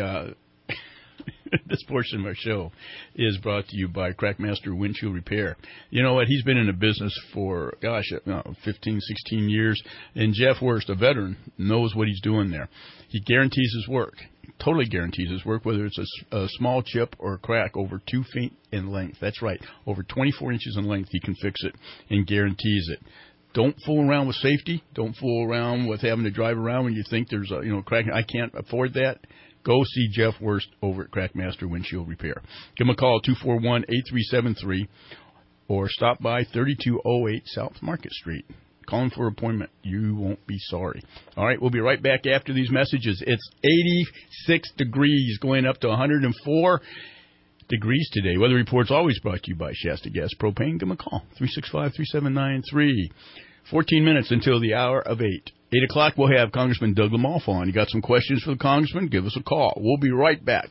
this portion of our show is brought to you by Crackmaster Windshield Repair. You know what? He's been in the business for, 15, 16 years. And Jeff Wurst, a veteran, knows what he's doing there. He guarantees his work. Totally guarantees his work, whether it's a small chip or a crack over 2 feet in length. That's right. Over 24 inches in length, he can fix it and guarantees it. Don't fool around with safety. Don't fool around with having to drive around when you think there's a crack. I can't afford that. Go see Jeff Wurst over at Crackmaster Windshield Repair. Give him a call, 241-8373, or stop by 3208 South Market Street. Call him for an appointment. You won't be sorry. All right, we'll be right back after these messages. It's 86 degrees, going up to 104 degrees today. Weather Report's always brought to you by Shasta Gas Propane. Give him a call, 365-3793. 14 minutes until the hour of 8. 8 o'clock, we'll have Congressman Doug Lamolf on. You got some questions for the Congressman? Give us a call. We'll be right back.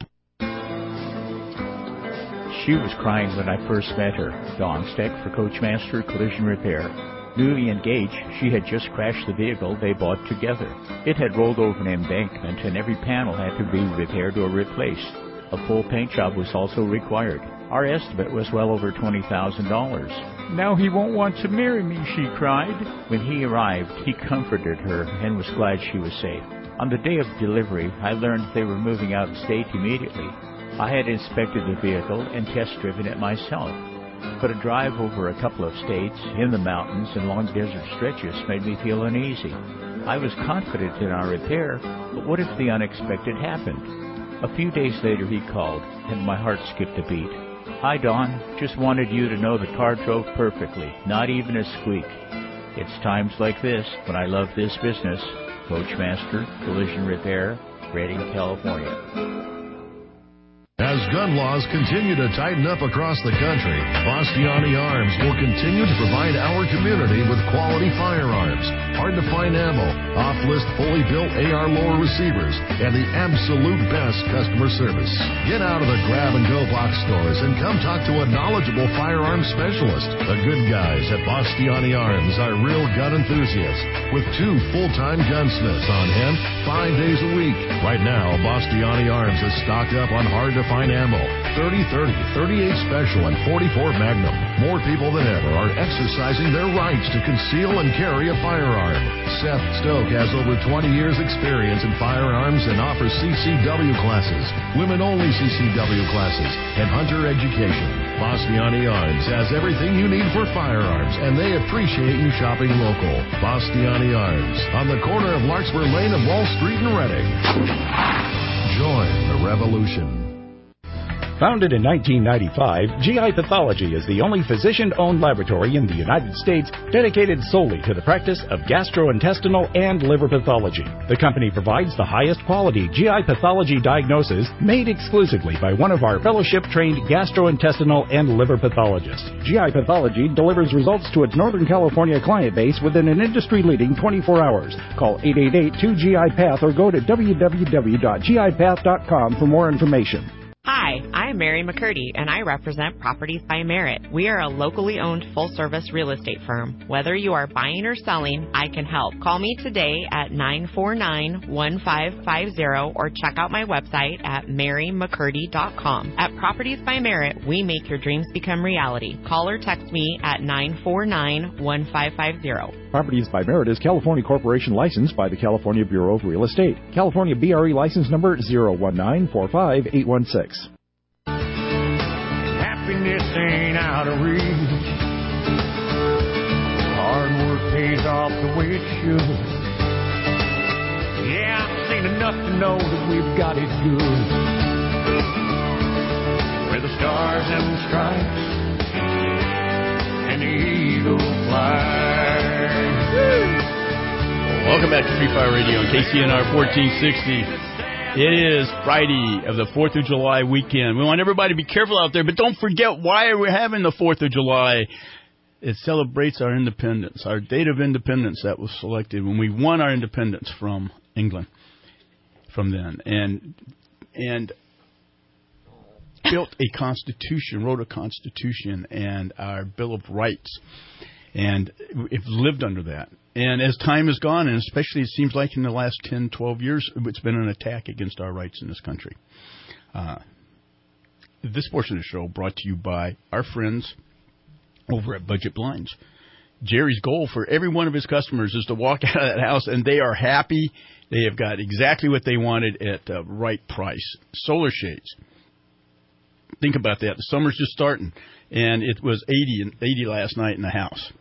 She was crying when I first met her. Dawn Steck for Coachmaster Collision Repair. Newly engaged, she had just crashed the vehicle they bought together. It had rolled over an embankment, and every panel had to be repaired or replaced. A full paint job was also required. Our estimate was well over $20,000. Now he won't want to marry me, she cried. When he arrived, he comforted her and was glad she was safe. On the day of delivery, I learned they were moving out of state immediately. I had inspected the vehicle and test-driven it myself. But a drive over a couple of states, in the mountains, and long desert stretches made me feel uneasy. I was confident in our repair, but what if the unexpected happened? A few days later he called, and my heart skipped a beat. Hi, Dawn. Just wanted you to know the car drove perfectly, not even a squeak. It's times like this when I love this business. Coachmaster Collision Repair, Redding, California. As gun laws continue to tighten up across the country, Bastiani Arms will continue to provide our community with quality firearms, hard-to-find ammo, off-list fully built AR lower receivers, and the absolute best customer service. Get out of the grab-and-go box stores and come talk to a knowledgeable firearms specialist. The good guys at Bastiani Arms are real gun enthusiasts with 2 full-time gunsmiths on hand 5 days a week. Right now, Bastiani Arms is stocked up on hard-to-find ammo, 30-30, 38 Special, and 44 Magnum. More people than ever are exercising their rights to conceal and carry a firearm. Seth Stoke has over 20 years experience in firearms and offers CCW classes, women-only CCW classes, and hunter education. Bastiani Arms has everything you need for firearms, and they appreciate you shopping local. Bastiani Arms, on the corner of Larkspur Lane and Wall Street in Redding. Join the revolution. Founded in 1995, GI Pathology is the only physician-owned laboratory in the United States dedicated solely to the practice of gastrointestinal and liver pathology. The company provides the highest quality GI pathology diagnosis made exclusively by one of our fellowship-trained gastrointestinal and liver pathologists. GI Pathology delivers results to its Northern California client base within an industry-leading 24 hours. Call 888-2GI-PATH or go to www.gipath.com for more information. Hi, I'm Mary McCurdy, and I represent Properties by Merit. We are a locally owned full-service real estate firm. Whether you are buying or selling, I can help. Call me today at 949-1550 or check out my website at marymccurdy.com. At Properties by Merit, we make your dreams become reality. Call or text me at 949-1550. Properties by Merit is California Corporation licensed by the California Bureau of Real Estate. California BRE license number 019-45816. Happiness ain't out of reach. Hard work pays off the way it should. Yeah, I've seen enough to know that we've got it good. Where the stars and the stripes and the eagle flies. Welcome back to Free Fire Radio on KCNR 1460. It is Friday of the 4th of July weekend. We want everybody to be careful out there, but don't forget why we're having the 4th of July. It celebrates our independence, our date of independence that was selected when we won our independence from England from then. And built a constitution, wrote a constitution and our Bill of Rights. And we've lived under that. And as time has gone, and especially it seems like in the last 10, 12 years, it's been an attack against our rights in this country. This portion of the show brought to you by our friends over at Budget Blinds. Jerry's goal for every one of his customers is to walk out of that house and they are happy. They have got exactly what they wanted at the right price. Solar shades. Think about that. The summer's just starting, and it was 80 last night in the house.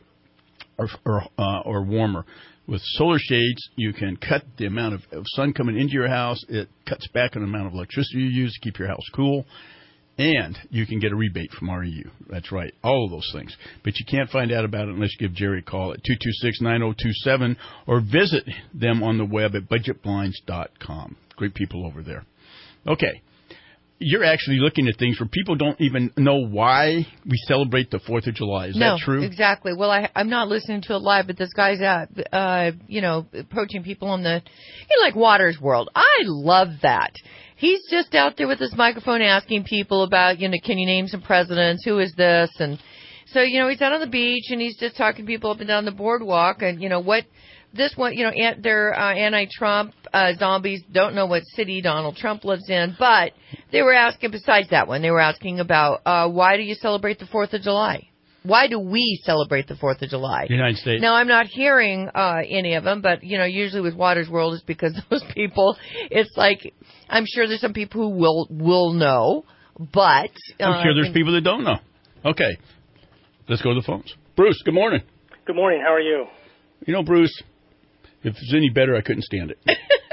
Or warmer. With solar shades, you can cut the amount of sun coming into your house. It cuts back on the amount of electricity you use to keep your house cool. And you can get a rebate from REU. That's right. All of those things. But you can't find out about it unless you give Jerry a call at 226-9027 or visit them on the web at budgetblinds.com. Great people over there. Okay. You're actually looking at things where people don't even know why we celebrate the 4th of July. Is that true? No, exactly. Well, I'm not listening to it live, but this guy's out, approaching people on the, like Waters World. I love that. He's just out there with his microphone asking people about, can you name some presidents? Who is this? And so, he's out on the beach and he's just talking to people up and down the boardwalk and, what this one, they're anti-Trump zombies, don't know what city Donald Trump lives in, but they were asking, besides that one, they were asking about why do you celebrate the 4th of July? Why do we celebrate the 4th of July? United States. Now, I'm not hearing any of them, but, usually with Waters World it's because those people, it's like, I'm sure there's some people who will know, but... I'm sure there's people that don't know. Okay, let's go to the phones. Bruce, good morning. Good morning, how are you? Bruce, if it's any better, I couldn't stand it.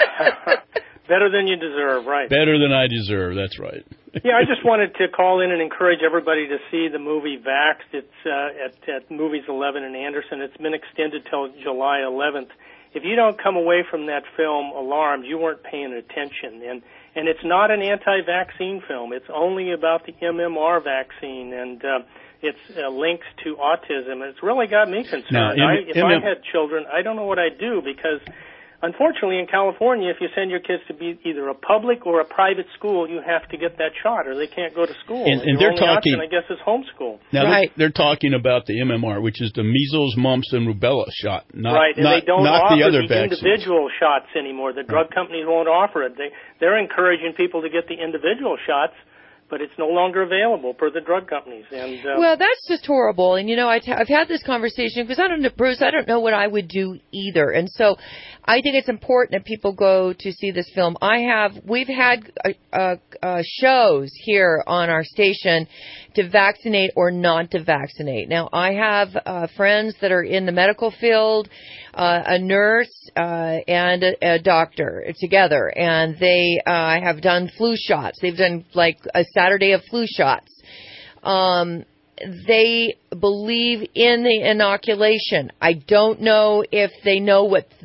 Better than you deserve, right. Better than I deserve, that's right. Yeah, I just wanted to call in and encourage everybody to see the movie Vaxxed. It's at Movies 11 in Anderson. It's been extended till July 11th. If you don't come away from that film alarmed, you weren't paying attention. And it's not an anti-vaccine film. It's only about the MMR vaccine, and it's links to autism. It's really got me concerned. Now, if I had children, I don't know what I'd do because, unfortunately, in California, if you send your kids to be either a public or a private school, you have to get that shot or they can't go to school. And they're talking, option, I guess, is homeschool. Now, right. They're talking about the MMR, which is the measles, mumps, and rubella shot, not they don't offer the other the vaccines. Individual shots anymore. The drug companies won't offer it. They're encouraging people to get the individual shots, but it's no longer available per the drug companies. And well, that's just horrible. And, I've had this conversation because Bruce, I don't know what I would do either. And so I think it's important that people go to see this film. We've had shows here on our station to vaccinate or not to vaccinate. Now, I have friends that are in the medical field, a nurse and a doctor together, and they have done flu shots. They've done like a Saturday of flu shots. They believe in the inoculation. I don't know if they know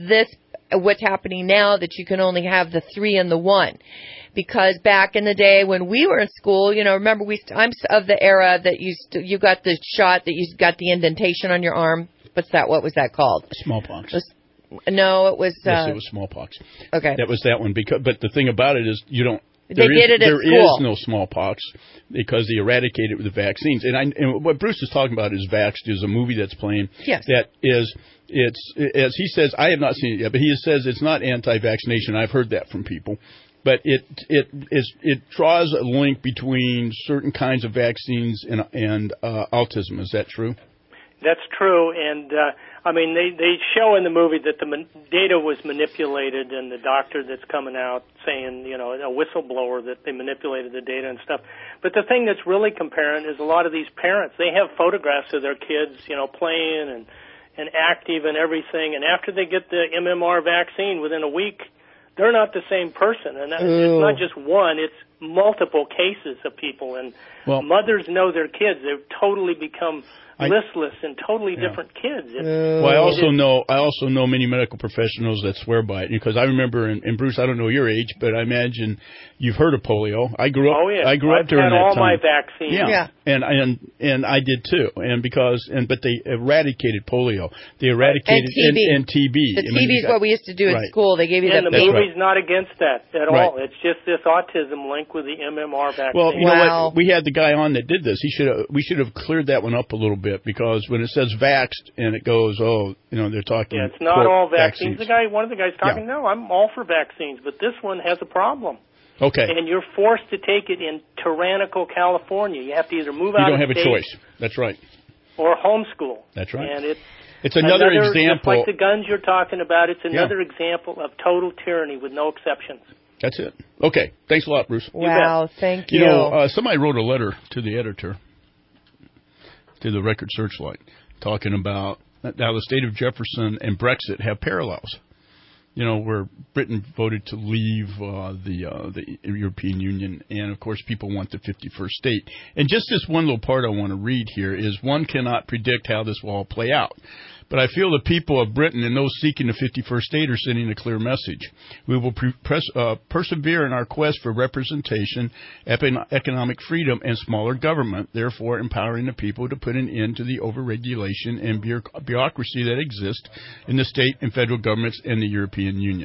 what's happening now, that you can only have the 3 and the 1. Because back in the day when we were in school, remember I'm of the era that you got the shot that you got the indentation on your arm. What was that called? Smallpox. No, it was. Yes, it was smallpox. Okay. That was that one. But the thing about it is you don't. They did it at school. There is no smallpox because they eradicated it with the vaccines. And what Bruce is talking about is Vaxxed, is a movie that's playing. Yes. That is, as he says, I have not seen it yet, but he says it's not anti-vaccination. I've heard that from people. But it draws a link between certain kinds of vaccines and autism. Is that true? That's true, and they show in the movie that the data was manipulated, and the doctor that's coming out saying, a whistleblower, that they manipulated the data and stuff. But the thing that's really comparing is a lot of these parents, they have photographs of their kids, playing and active and everything, and after they get the MMR vaccine, within a week, they're not the same person, and it's not just one; it's multiple cases of people. And mothers know their kids; they've totally become listless and totally different kids. Well, I also know many medical professionals that swear by it, because I remember, and Bruce, I don't know your age, but I imagine you've heard of polio. I grew up. Oh yeah, I grew up during that time. I've had all my vaccines. Yeah. And I did too. But they eradicated polio. They eradicated and TB. The TB is what we used to do at school. They gave you and the the movie's not against that at all. It's just this autism link with the MMR vaccine. Well, you know what? We had the guy on that did this. We should have cleared that one up a little bit, because when it says vaxxed and it goes, they're talking. Yeah, it's not all vaccines. Vaccines. One of the guys talking, no, I'm all for vaccines, but this one has a problem. Okay. And you're forced to take it in tyrannical California. You have to either move out of state. You don't have a choice. That's right. Or homeschool. That's right. And it's another example. Just like the guns you're talking about, it's another example of total tyranny with no exceptions. That's it. Okay. Thanks a lot, Bruce. Wow, thank you. Somebody wrote a letter to the editor, to the Record Searchlight, talking about how the state of Jefferson and Brexit have parallels. Where Britain voted to leave the European Union, and of course people want the 51st state. And just this one little part I want to read here is, one cannot predict how this will all play out. But I feel the people of Britain and those seeking the 51st state are sending a clear message. We will persevere in our quest for representation, economic freedom, and smaller government, therefore empowering the people to put an end to the overregulation and bureaucracy that exists in the state and federal governments and the European Union.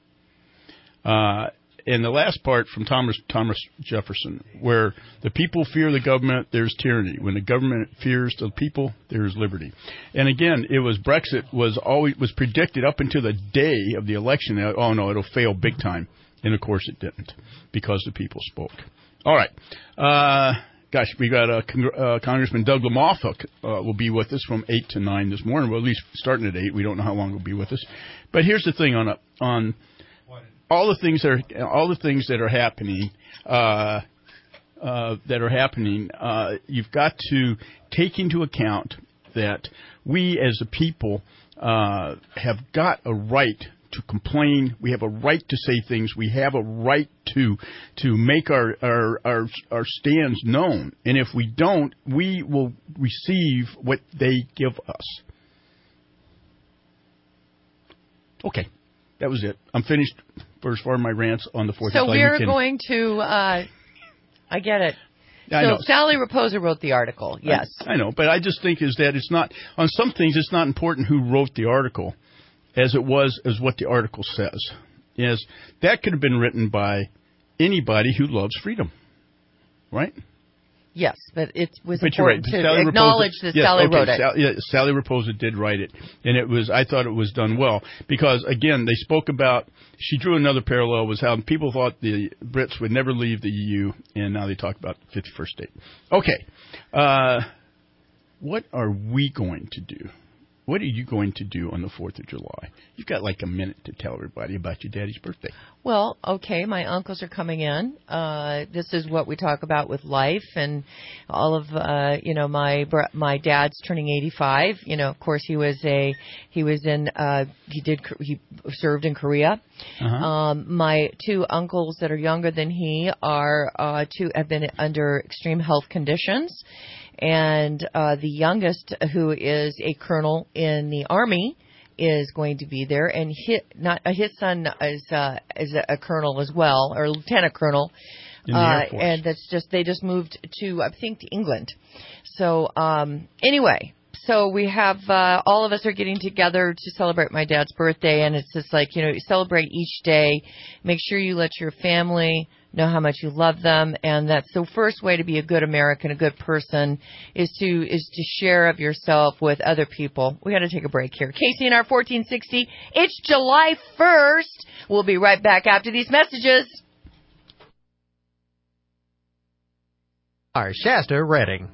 And the last part from Thomas Jefferson, where the people fear the government, there's tyranny. When the government fears the people, there's liberty. And again, Brexit was predicted up until the day of the election. Oh no, it'll fail big time. And of course it didn't, because the people spoke. All right. We got Congressman Doug Lamothe will be with us from 8 to 9 this morning. Well, at least starting at 8. We don't know how long he'll be with us. But here's the thing on all the things that are happening, you've got to take into account that we as a people have got a right to complain. We have a right to say things. We have a right to make our stands known. And if we don't, we will receive what they give us. Okay, that was it. I'm finished. As far as my rants on the 4th of July. So we're going to, I get it. I know. Sally Raposa wrote the article, yes. I know, but I just think is that it's not, on some things it's not important who wrote the article as what the article says. Yes, that could have been written by anybody who loves freedom, right? Yes, but it was important to acknowledge that Sally wrote it. Sally Raposa did write it, and I thought it was done well, because again, they spoke about, she drew another parallel, was how people thought the Brits would never leave the EU, and now they talk about the 51st state. Okay, what are we going to do? What are you going to do on the 4th of July? You've got like a minute to tell everybody about your daddy's birthday. Well, okay, my uncles are coming in. This is what we talk about with life and all of, my dad's turning 85. Of course he served in Korea. Uh-huh. My two uncles that are younger than he have been under extreme health conditions. And the youngest, who is a colonel in the Army, is going to be there, and his son is a colonel as well, or lieutenant colonel. In the Air Force. And they just moved to, I think, to England. So anyway. So we have, all of us are getting together to celebrate my dad's birthday, and it's just like, celebrate each day. Make sure you let your family know how much you love them, and that's the first way to be a good American, a good person, is to share of yourself with other people. We got to take a break here. KCNR 1460, it's July 1st. We'll be right back after these messages. Our Shasta Reading.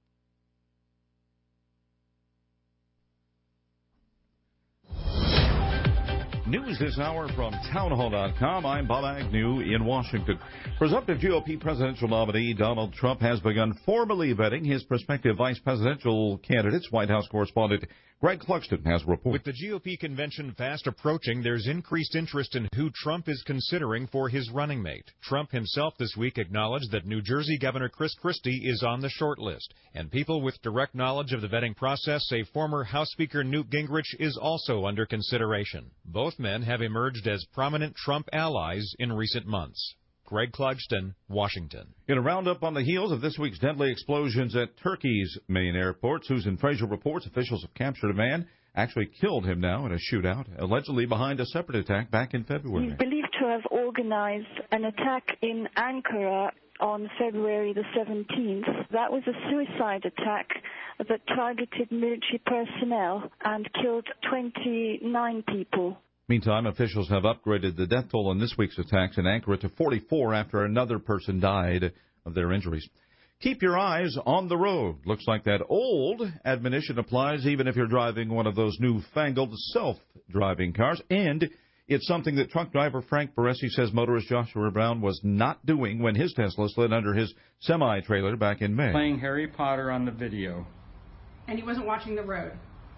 News this hour from townhall.com. I'm Bob Agnew in Washington. Presumptive GOP presidential nominee Donald Trump has begun formally vetting his prospective vice presidential candidates. White House correspondent Greg Clugston has a report. With the GOP convention fast approaching, there's increased interest in who Trump is considering for his running mate. Trump himself this week acknowledged that New Jersey Governor Chris Christie is on the short list. And people with direct knowledge of the vetting process say former House Speaker Newt Gingrich is also under consideration. Both men have emerged as prominent Trump allies in recent months. Greg Clugston, Washington. In a roundup on the heels of this week's deadly explosions at Turkey's main airport, Susan Fraser reports officials have captured a man, actually killed him now in a shootout, allegedly behind a separate attack back in February. He's believed to have organized an attack in Ankara on February the 17th. That was a suicide attack that targeted military personnel and killed 29 people. Meantime, officials have upgraded the death toll in this week's attacks in Ankara to 44 after another person died of their injuries. Keep your eyes on the road. Looks like that old admonition applies even if you're driving one of those newfangled self-driving cars. And it's something that truck driver Frank Baresi says motorist Joshua Brown was not doing when his Tesla slid under his semi-trailer back in May. Playing Harry Potter on the video. And he wasn't watching the road.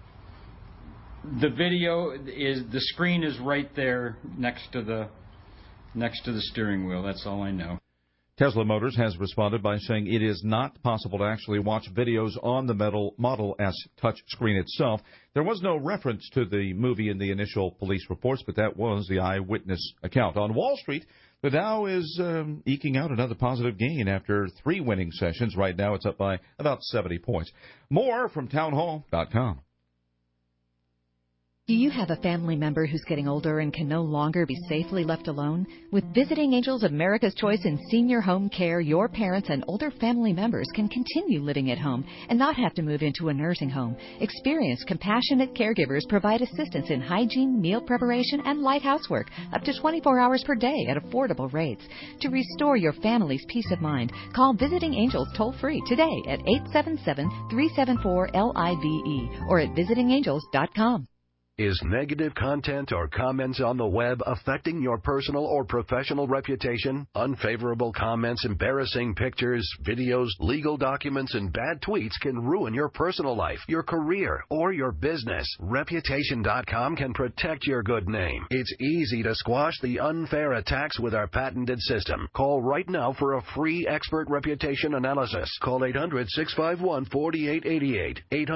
The video is, the screen is right there next to the steering wheel. That's all I know. Tesla Motors has responded by saying it is not possible to actually watch videos on the Model S touch screen itself. There was no reference to the movie in the initial police reports, but that was the eyewitness account. On Wall Street, the Dow is eking out another positive gain after 3 winning sessions. Right now it's up by about 70 points. More from townhall.com. Do you have a family member who's getting older and can no longer be safely left alone? With Visiting Angels America's Choice in Senior Home Care, your parents and older family members can continue living at home and not have to move into a nursing home. Experienced, compassionate caregivers provide assistance in hygiene, meal preparation, and light housework up to 24 hours per day at affordable rates. To restore your family's peace of mind, call Visiting Angels toll-free today at 877-374-LIVE or at visitingangels.com. Is negative content or comments on the web affecting your personal or professional reputation? Unfavorable comments, embarrassing pictures, videos, legal documents, and bad tweets can ruin your personal life, your career, or your business. Reputation.com can protect your good name. It's easy to squash the unfair attacks with our patented system. Call right now for a free expert reputation analysis. Call 800-651-4888.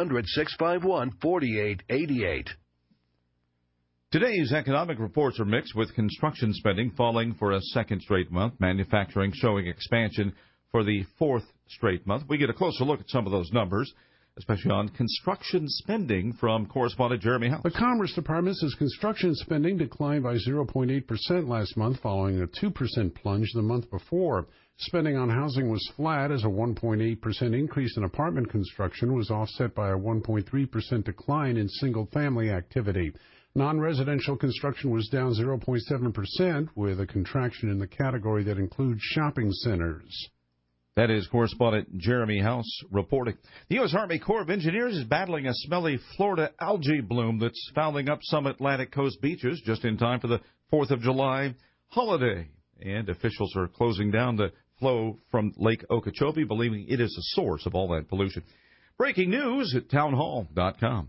800-651-4888. Today's economic reports are mixed, with construction spending falling for a second straight month, manufacturing showing expansion for the 4th straight month. We get a closer look at some of those numbers, especially on construction spending, from correspondent Jeremy House. The Commerce Department says construction spending declined by 0.8% last month, following a 2% plunge the month before. Spending on housing was flat, as a 1.8% increase in apartment construction was offset by a 1.3% decline in single-family activity. Non-residential construction was down 0.7%, with a contraction in the category that includes shopping centers. That is correspondent Jeremy House reporting. The U.S. Army Corps of Engineers is battling a smelly Florida algae bloom that's fouling up some Atlantic coast beaches just in time for the 4th of July holiday. And officials are closing down the flow from Lake Okeechobee, believing it is the source of all that pollution. Breaking news at townhall.com.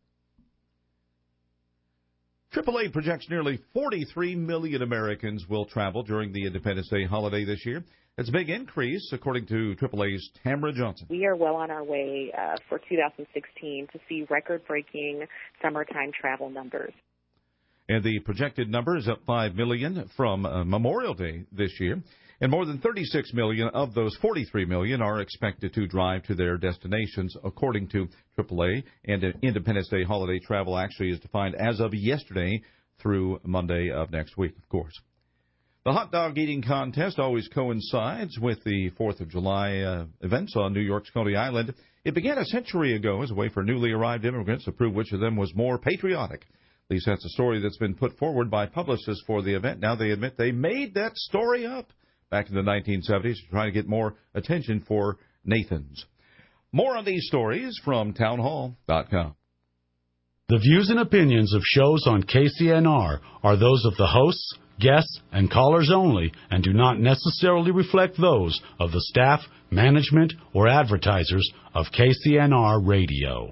AAA projects nearly 43 million Americans will travel during the Independence Day holiday this year. It's a big increase, according to AAA's Tamara Johnson. We are well on our way for 2016 to see record-breaking summertime travel numbers. And the projected number is up 5 million from Memorial Day this year. And more than 36 million of those 43 million are expected to drive to their destinations, according to AAA. And Independence Day holiday travel actually is defined as of yesterday through Monday of next week, of course. The hot dog eating contest always coincides with the 4th of July events on New York's Coney Island. It began a century ago as a way for newly arrived immigrants to prove which of them was more patriotic. At least that's a story that's been put forward by publicists for the event. Now they admit they made that story up back in the 1970s to try to get more attention for Nathans. More on these stories from townhall.com. The views and opinions of shows on KCNR are those of the hosts, guests, and callers only and do not necessarily reflect those of the staff, management, or advertisers of KCNR Radio.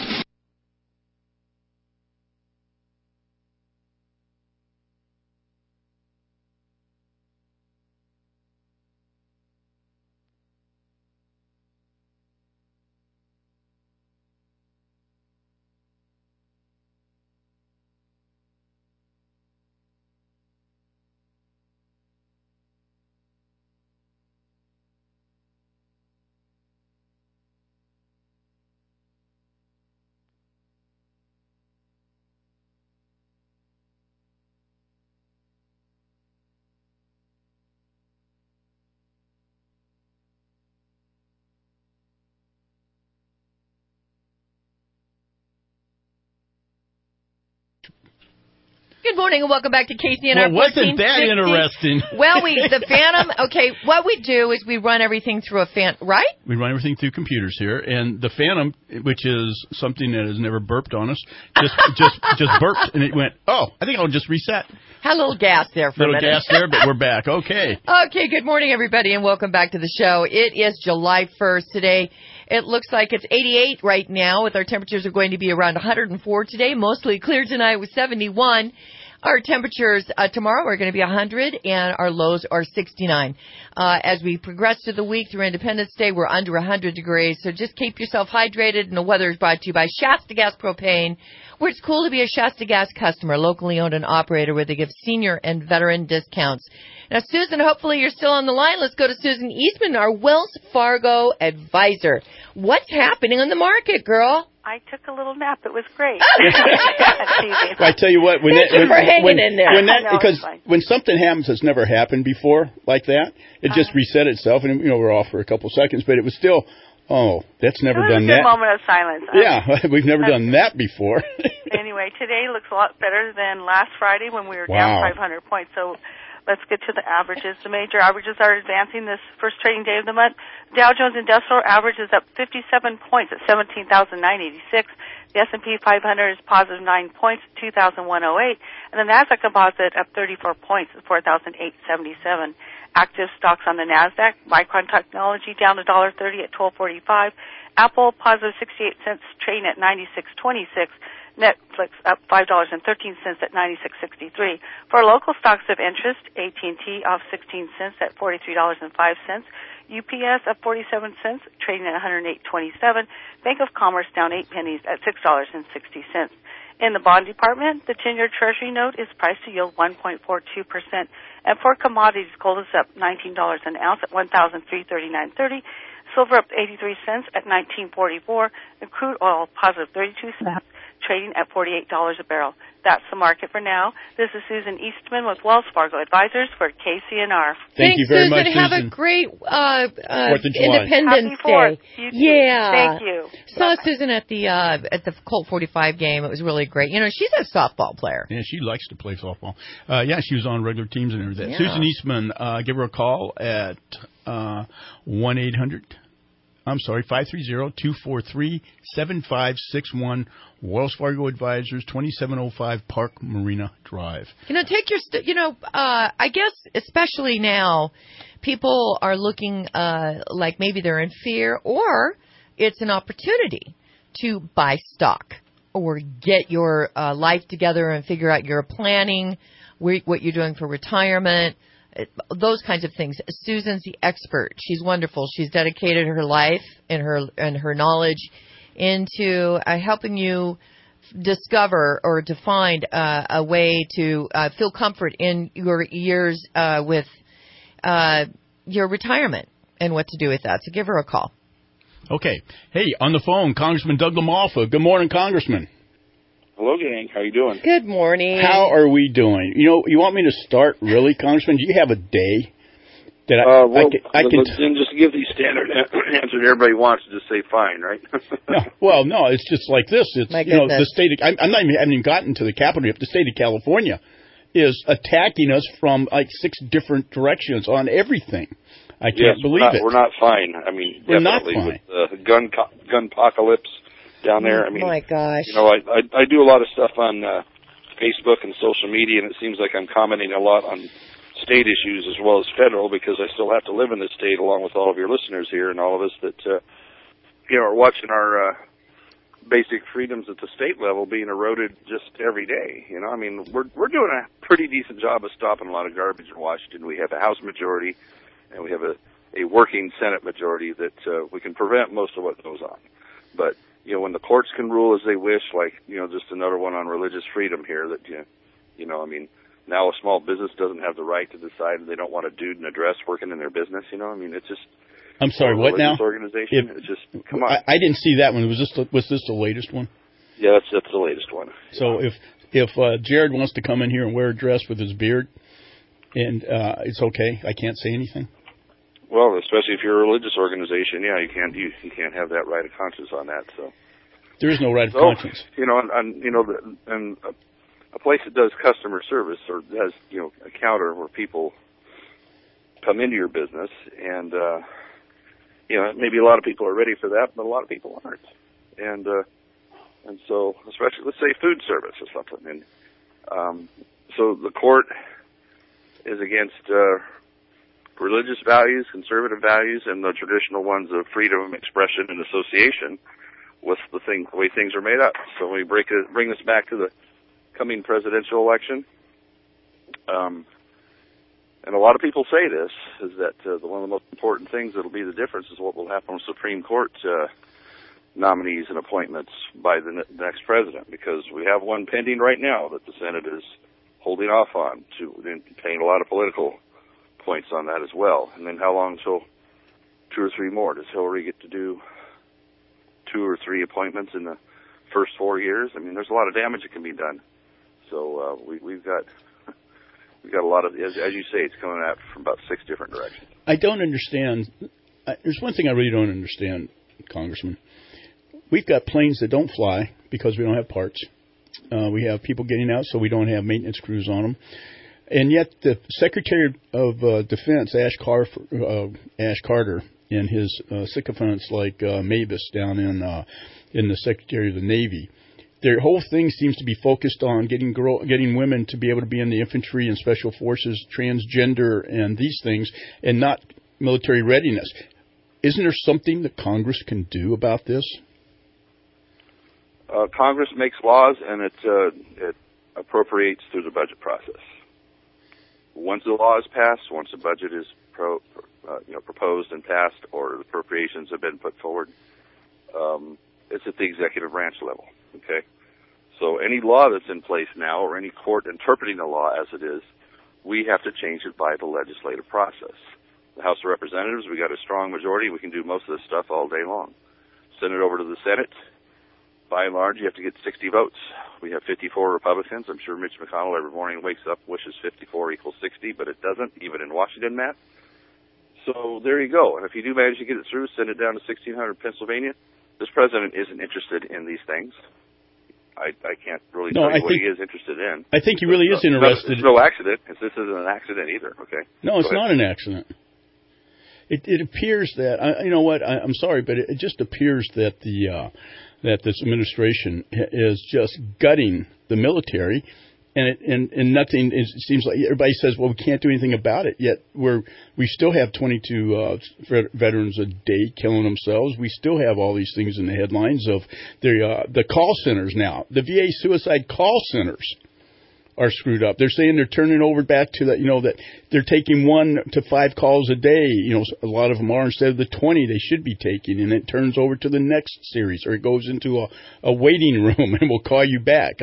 Good morning and welcome back to KCNR. Well, wasn't that interesting? Well, the Phantom, okay, what we do is we run everything through a right? We run everything through computers here, and the Phantom, which is something that has never burped on us, just burped, and it went, oh, I think I'll just reset. Had a little gas there for a minute. Little gas there, but we're back. Okay. Okay, good morning, everybody, and welcome back to the show. It is July 1st today. It looks like it's 88 right now, with our temperatures are going to be around 104 today, mostly clear tonight with 71. Our temperatures tomorrow are going to be 100, and our lows are 69. As we progress through the week through Independence Day, we're under 100 degrees, so just keep yourself hydrated. And the weather is brought to you by Shasta Gas Propane, where it's cool to be a Shasta Gas customer, locally owned and operator, where they give senior and veteran discounts. Now, Susan, hopefully you're still on the line. Let's go to Susan Eastman, our Wells Fargo advisor. What's happening on the market, girl? I took a little nap. It was great. I tell you what, when something happens that's never happened before like that, it just reset itself, and we're off for a couple seconds, but it was still, that's never done that. It was a moment of silence. Yeah, we've never done that before. Anyway, today looks a lot better than last Friday when we were down 500 points. So let's get to the averages. The major averages are advancing this first trading day of the month. Dow Jones Industrial average is up 57 points at 17,986. The S&P 500 is positive 9 points at 2,108. And the NASDAQ Composite up 34 points at 4,877. Active stocks on the NASDAQ. Micron Technology down $1.30 at 1245. Apple positive 68 cents trading at 96.26. Netflix up $5.13 at 96.63. For local stocks of interest, AT&T off 16 cents at $43.05. UPS up 47 cents, trading at 108.27. Bank of Commerce down 8 pennies at $6.60. In the bond department, the 10-year Treasury note is priced to yield 1.42%. And for commodities, gold is up $19 an ounce at $1,339.30. Silver up 83 cents at $19.44. And crude oil positive 32 cents, trading at $48 a barrel. That's the market for now. This is Susan Eastman with Wells Fargo Advisors for KCNR. Thank you very much, Susan. Have Susan. a great 4th of July. Independence Happy 4th. Day. You too. Yeah. Thank you. Saw Susan at the Colt 45 game. It was really great. You know, she's a softball player. Yeah, she likes to play softball. Yeah, she was on regular teams and everything. Yeah. Susan Eastman, give her a call at 530-243-7561. Wells Fargo Advisors, 2705 Park Marina Drive. You know, take your, I guess especially now, people are looking like maybe they're in fear, or it's an opportunity to buy stock or get your life together and figure out your planning, what you're doing for retirement, those kinds of things. Susan's the expert. She's wonderful. She's dedicated her life and her knowledge into helping you discover or to find a way to feel comfort in your years with your retirement and what to do with that. So give her a call. Okay. Hey, on the phone, Congressman Doug LaMalfa. Good morning, Congressman. Hello, gang. How you doing? Good morning. How are we doing? You know, you want me to start, really, Congressman? Do you have a day that I can... Then just give the standard answer that everybody wants to just say fine, right? No, it's just like this. It's, the state of... I haven't even gotten to the capital yet. The state of California is attacking us from, 6 different directions on everything. I can't believe it. We're not fine. I mean, we're definitely. Not fine. With the gun apocalypse down there. I mean, my gosh. You know, I do a lot of stuff on Facebook and social media, and it seems like I'm commenting a lot on state issues as well as federal, because I still have to live in the state along with all of your listeners here and all of us that are watching our basic freedoms at the state level being eroded just every day. You know, I mean, we're doing a pretty decent job of stopping a lot of garbage in Washington. We have a House majority, and we have a working Senate majority that we can prevent most of what goes on. But you know, when the courts can rule as they wish, just another one on religious freedom here that, I mean, now a small business doesn't have the right to decide they don't want a dude in a dress working in their business, I mean, it's just... I'm sorry, what now? Organization. It's just, come on. I didn't see that one. Was this the latest one? Yeah, that's the latest one. So if Jared wants to come in here and wear a dress with his beard, and it's okay, I can't say anything? Well, especially if you're a religious organization, yeah, you can't have that right of conscience on that. So there is no right of conscience. You know, and a place that does customer service or has a counter where people come into your business, and maybe a lot of people are ready for that, but a lot of people aren't. And so, especially let's say food service or something, and so the court is against religious values, conservative values, and the traditional ones of freedom of expression and association with the way things are made up. So when we bring this back to the coming presidential election, and a lot of people say this, is that one of the most important things that'll be the difference is what will happen with Supreme Court nominees and appointments by the next president, because we have one pending right now that the Senate is holding off on, paying a lot of political points on that as well. And then how long until 2 or 3 more? Does Hillary get to do 2 or 3 appointments in the first 4 years? I mean, there's a lot of damage that can be done. So we've got a lot of, as you say, it's coming out from about 6 different directions. I don't understand. There's one thing I really don't understand, Congressman. We've got planes that don't fly because we don't have parts. We have people getting out, so we don't have maintenance crews on them. And yet the Secretary of Defense, Ash Carter, and his sycophants like Mavis down in the Secretary of the Navy, their whole thing seems to be focused on getting women to be able to be in the infantry and special forces, transgender, and these things, and not military readiness. Isn't there something that Congress can do about this? Congress makes laws, and it appropriates through the budget process. Once the law is passed, once the budget is proposed and passed, or the appropriations have been put forward, it's at the executive branch level. Okay, so any law that's in place now, or any court interpreting the law as it is, we have to change it by the legislative process. The House of Representatives, we got a strong majority. We can do most of this stuff all day long. Send it over to the Senate. by and large, you have to get 60 votes. We have 54 Republicans. I'm sure Mitch McConnell every morning wakes up, wishes 54 equals 60, but it doesn't, even in Washington, Matt. So there you go. And if you do manage to get it through, send it down to 1600 Pennsylvania. This president isn't interested in these things. I can't really tell you what he is interested in. I think he really is interested. It's no accident, because this isn't an accident either, okay? No, it's not an accident. It appears that, you know what, I'm sorry, but it just appears that that this administration is just gutting the military, and nothing. It seems like everybody says, well, we can't do anything about it. Yet we still have 22 veterans a day killing themselves. We still have all these things in the headlines of the call centers now. The VA suicide call centers are screwed up. They're saying they're turning over back to that, that they're taking 1 to 5 calls a day. A lot of them are, instead of the 20 they should be taking, and it turns over to the next series, or it goes into a waiting room and will call you back.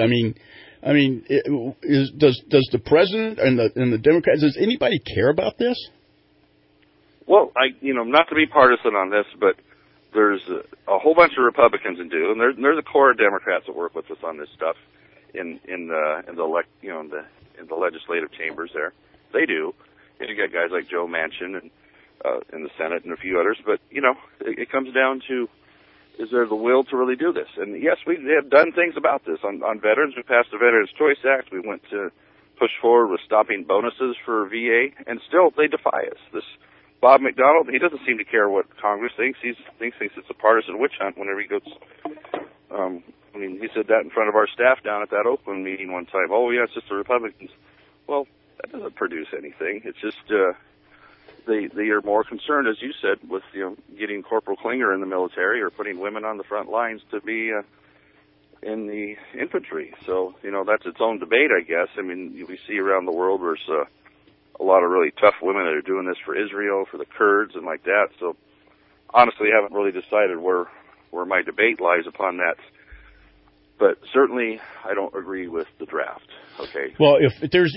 Does the president and the Democrats, does anybody care about this? Well, not to be partisan on this, but there's a whole bunch of Republicans that do, and there's a core of Democrats that work with us on this stuff in the legislative chambers there. They do. And you got guys like Joe Manchin and in the Senate and a few others, but it comes down to, is there the will to really do this? And yes, we have done things about this. On veterans, we passed the Veterans Choice Act. We went to push forward with stopping bonuses for VA, and still they defy us. This Bob McDonald, he doesn't seem to care what Congress thinks. He thinks it's a partisan witch hunt whenever he goes. He said that in front of our staff down at that Oakland meeting one time. Oh, yeah, it's just the Republicans. Well, that doesn't produce anything. It's just they are more concerned, as you said, with getting Corporal Klinger in the military or putting women on the front lines to be in the infantry. So that's its own debate, I guess. We see around the world there's a lot of really tough women that are doing this for Israel, for the Kurds, and like that. So honestly, I haven't really decided where my debate lies upon that. But certainly, I don't agree with the draft. Okay. Well, if there's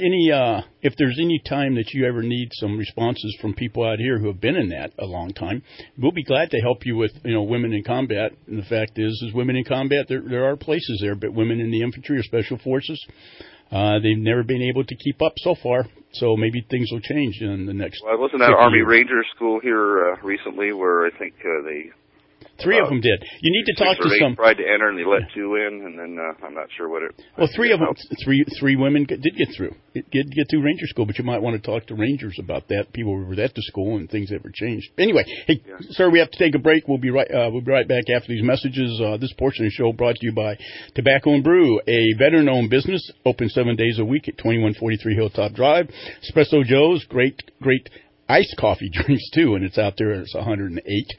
any time that you ever need some responses from people out here who have been in that a long time, we'll be glad to help you with women in combat. And the fact is women in combat, there are places there, but women in the infantry or special forces, they've never been able to keep up so far. So maybe things will change in the next. Well, wasn't that Army Ranger School here recently, where I think they. 3 of them did. You need to talk to some. Tried to enter and they let 2 in, and then I'm not sure what it. Well, 3 of them, three women did get through. It did get through Ranger School, but you might want to talk to Rangers about that. People who were at the school and things ever changed. Anyway, hey, sir, we have to take a break. We'll be right back after these messages. This portion of the show brought to you by Tobacco and Brew, a veteran-owned business, open 7 days a week at 2143 Hilltop Drive. Espresso Joe's, great iced coffee drinks too, and it's out there. It's 108.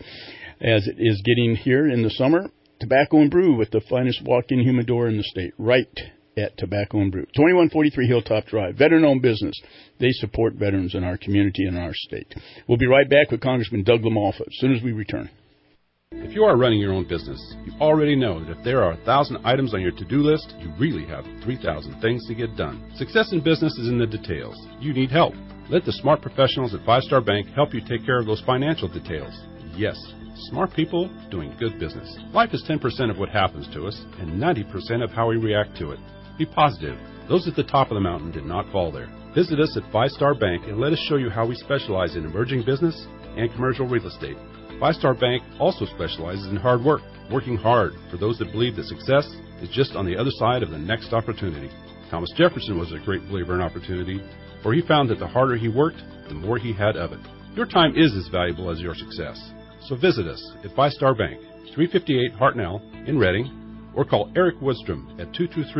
As it is getting here in the summer. Tobacco and Brew with the finest walk-in humidor in the state, right at Tobacco and Brew. 2143 Hilltop Drive, veteran-owned business. They support veterans in our community and our state. We'll be right back with Congressman Doug LaMalfa as soon as we return. If you are running your own business, you already know that if there are 1,000 items on your to-do list, you really have 3,000 things to get done. Success in business is in the details. You need help. Let the smart professionals at 5 Star Bank help you take care of those financial details. Yes. Smart people doing good business. Life is 10% of what happens to us and 90% of how we react to it. Be positive. Those at the top of the mountain did not fall there. Visit us at 5 Star Bank and let us show you how we specialize in emerging business and commercial real estate. 5 Star Bank also specializes in hard work, working hard for those that believe that success is just on the other side of the next opportunity. Thomas Jefferson was a great believer in opportunity, for he found that the harder he worked, the more he had of it. Your time is as valuable as your success. So visit us at 5 Star Bank, 358 Hartnell in Reading, or call Eric Woodstrom at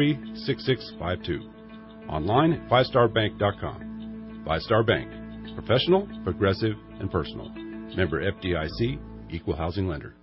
223-6652. Online at 5starbank.com. 5 Star Bank, professional, progressive, and personal. Member FDIC, Equal Housing Lender.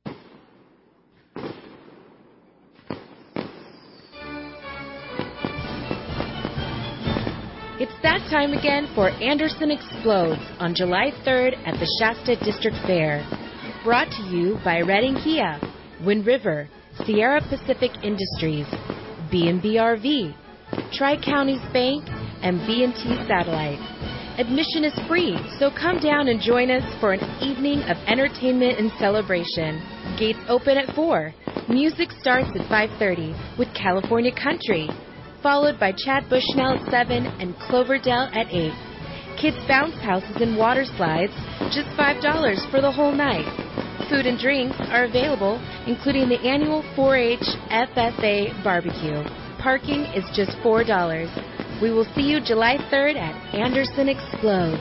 It's that time again for Anderson Explodes on July 3rd at the Shasta District Fair. Brought to you by Reading Kia, Wind River, Sierra Pacific Industries, B&B RV, Tri-Counties Bank, and B&T Satellite. Admission is free, so come down and join us for an evening of entertainment and celebration. Gates open at 4. Music starts at 5:30 with California Country, followed by Chad Bushnell at 7 and Cloverdale at 8. Kids bounce houses and water slides, just $5 for the whole night. Food and drinks are available, including the annual 4-H FFA barbecue. Parking is just $4. We will see you July 3rd at Anderson Explodes.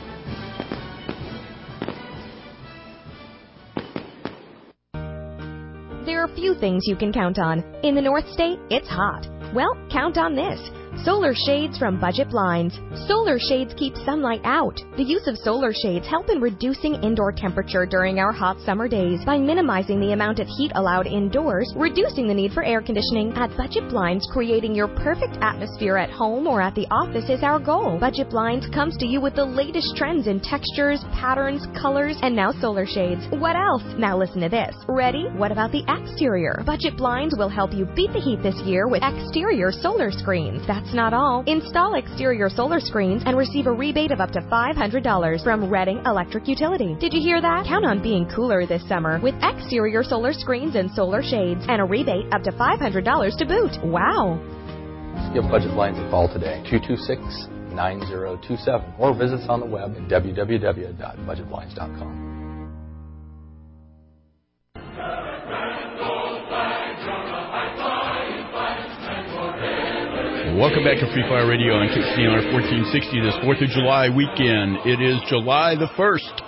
There are few things you can count on. In the North State, it's hot. Well, count on this. Solar shades from Budget Blinds. Solar shades keep sunlight out. The use of solar shades help in reducing indoor temperature during our hot summer days by minimizing the amount of heat allowed indoors, reducing the need for air conditioning. At Budget Blinds, creating your perfect atmosphere at home or at the office is our goal. Budget Blinds comes to you with the latest trends in textures, patterns, colors, and now solar shades. What else? Now listen to this. Ready? What about the exterior? Budget Blinds will help you beat the heat this year with exterior solar screens. That's not all. Install exterior solar screens and receive a rebate of up to $500 from Redding Electric Utility. Did you hear that? Count on being cooler this summer with exterior solar screens and solar shades and a rebate up to $500 to boot. Wow. Give Budget Blinds a call today, 226-9027, or visit us on the web at www.budgetblinds.com. Welcome back to Free Fire Radio on KCNR 1460 this 4th of July weekend. It is July the 1st,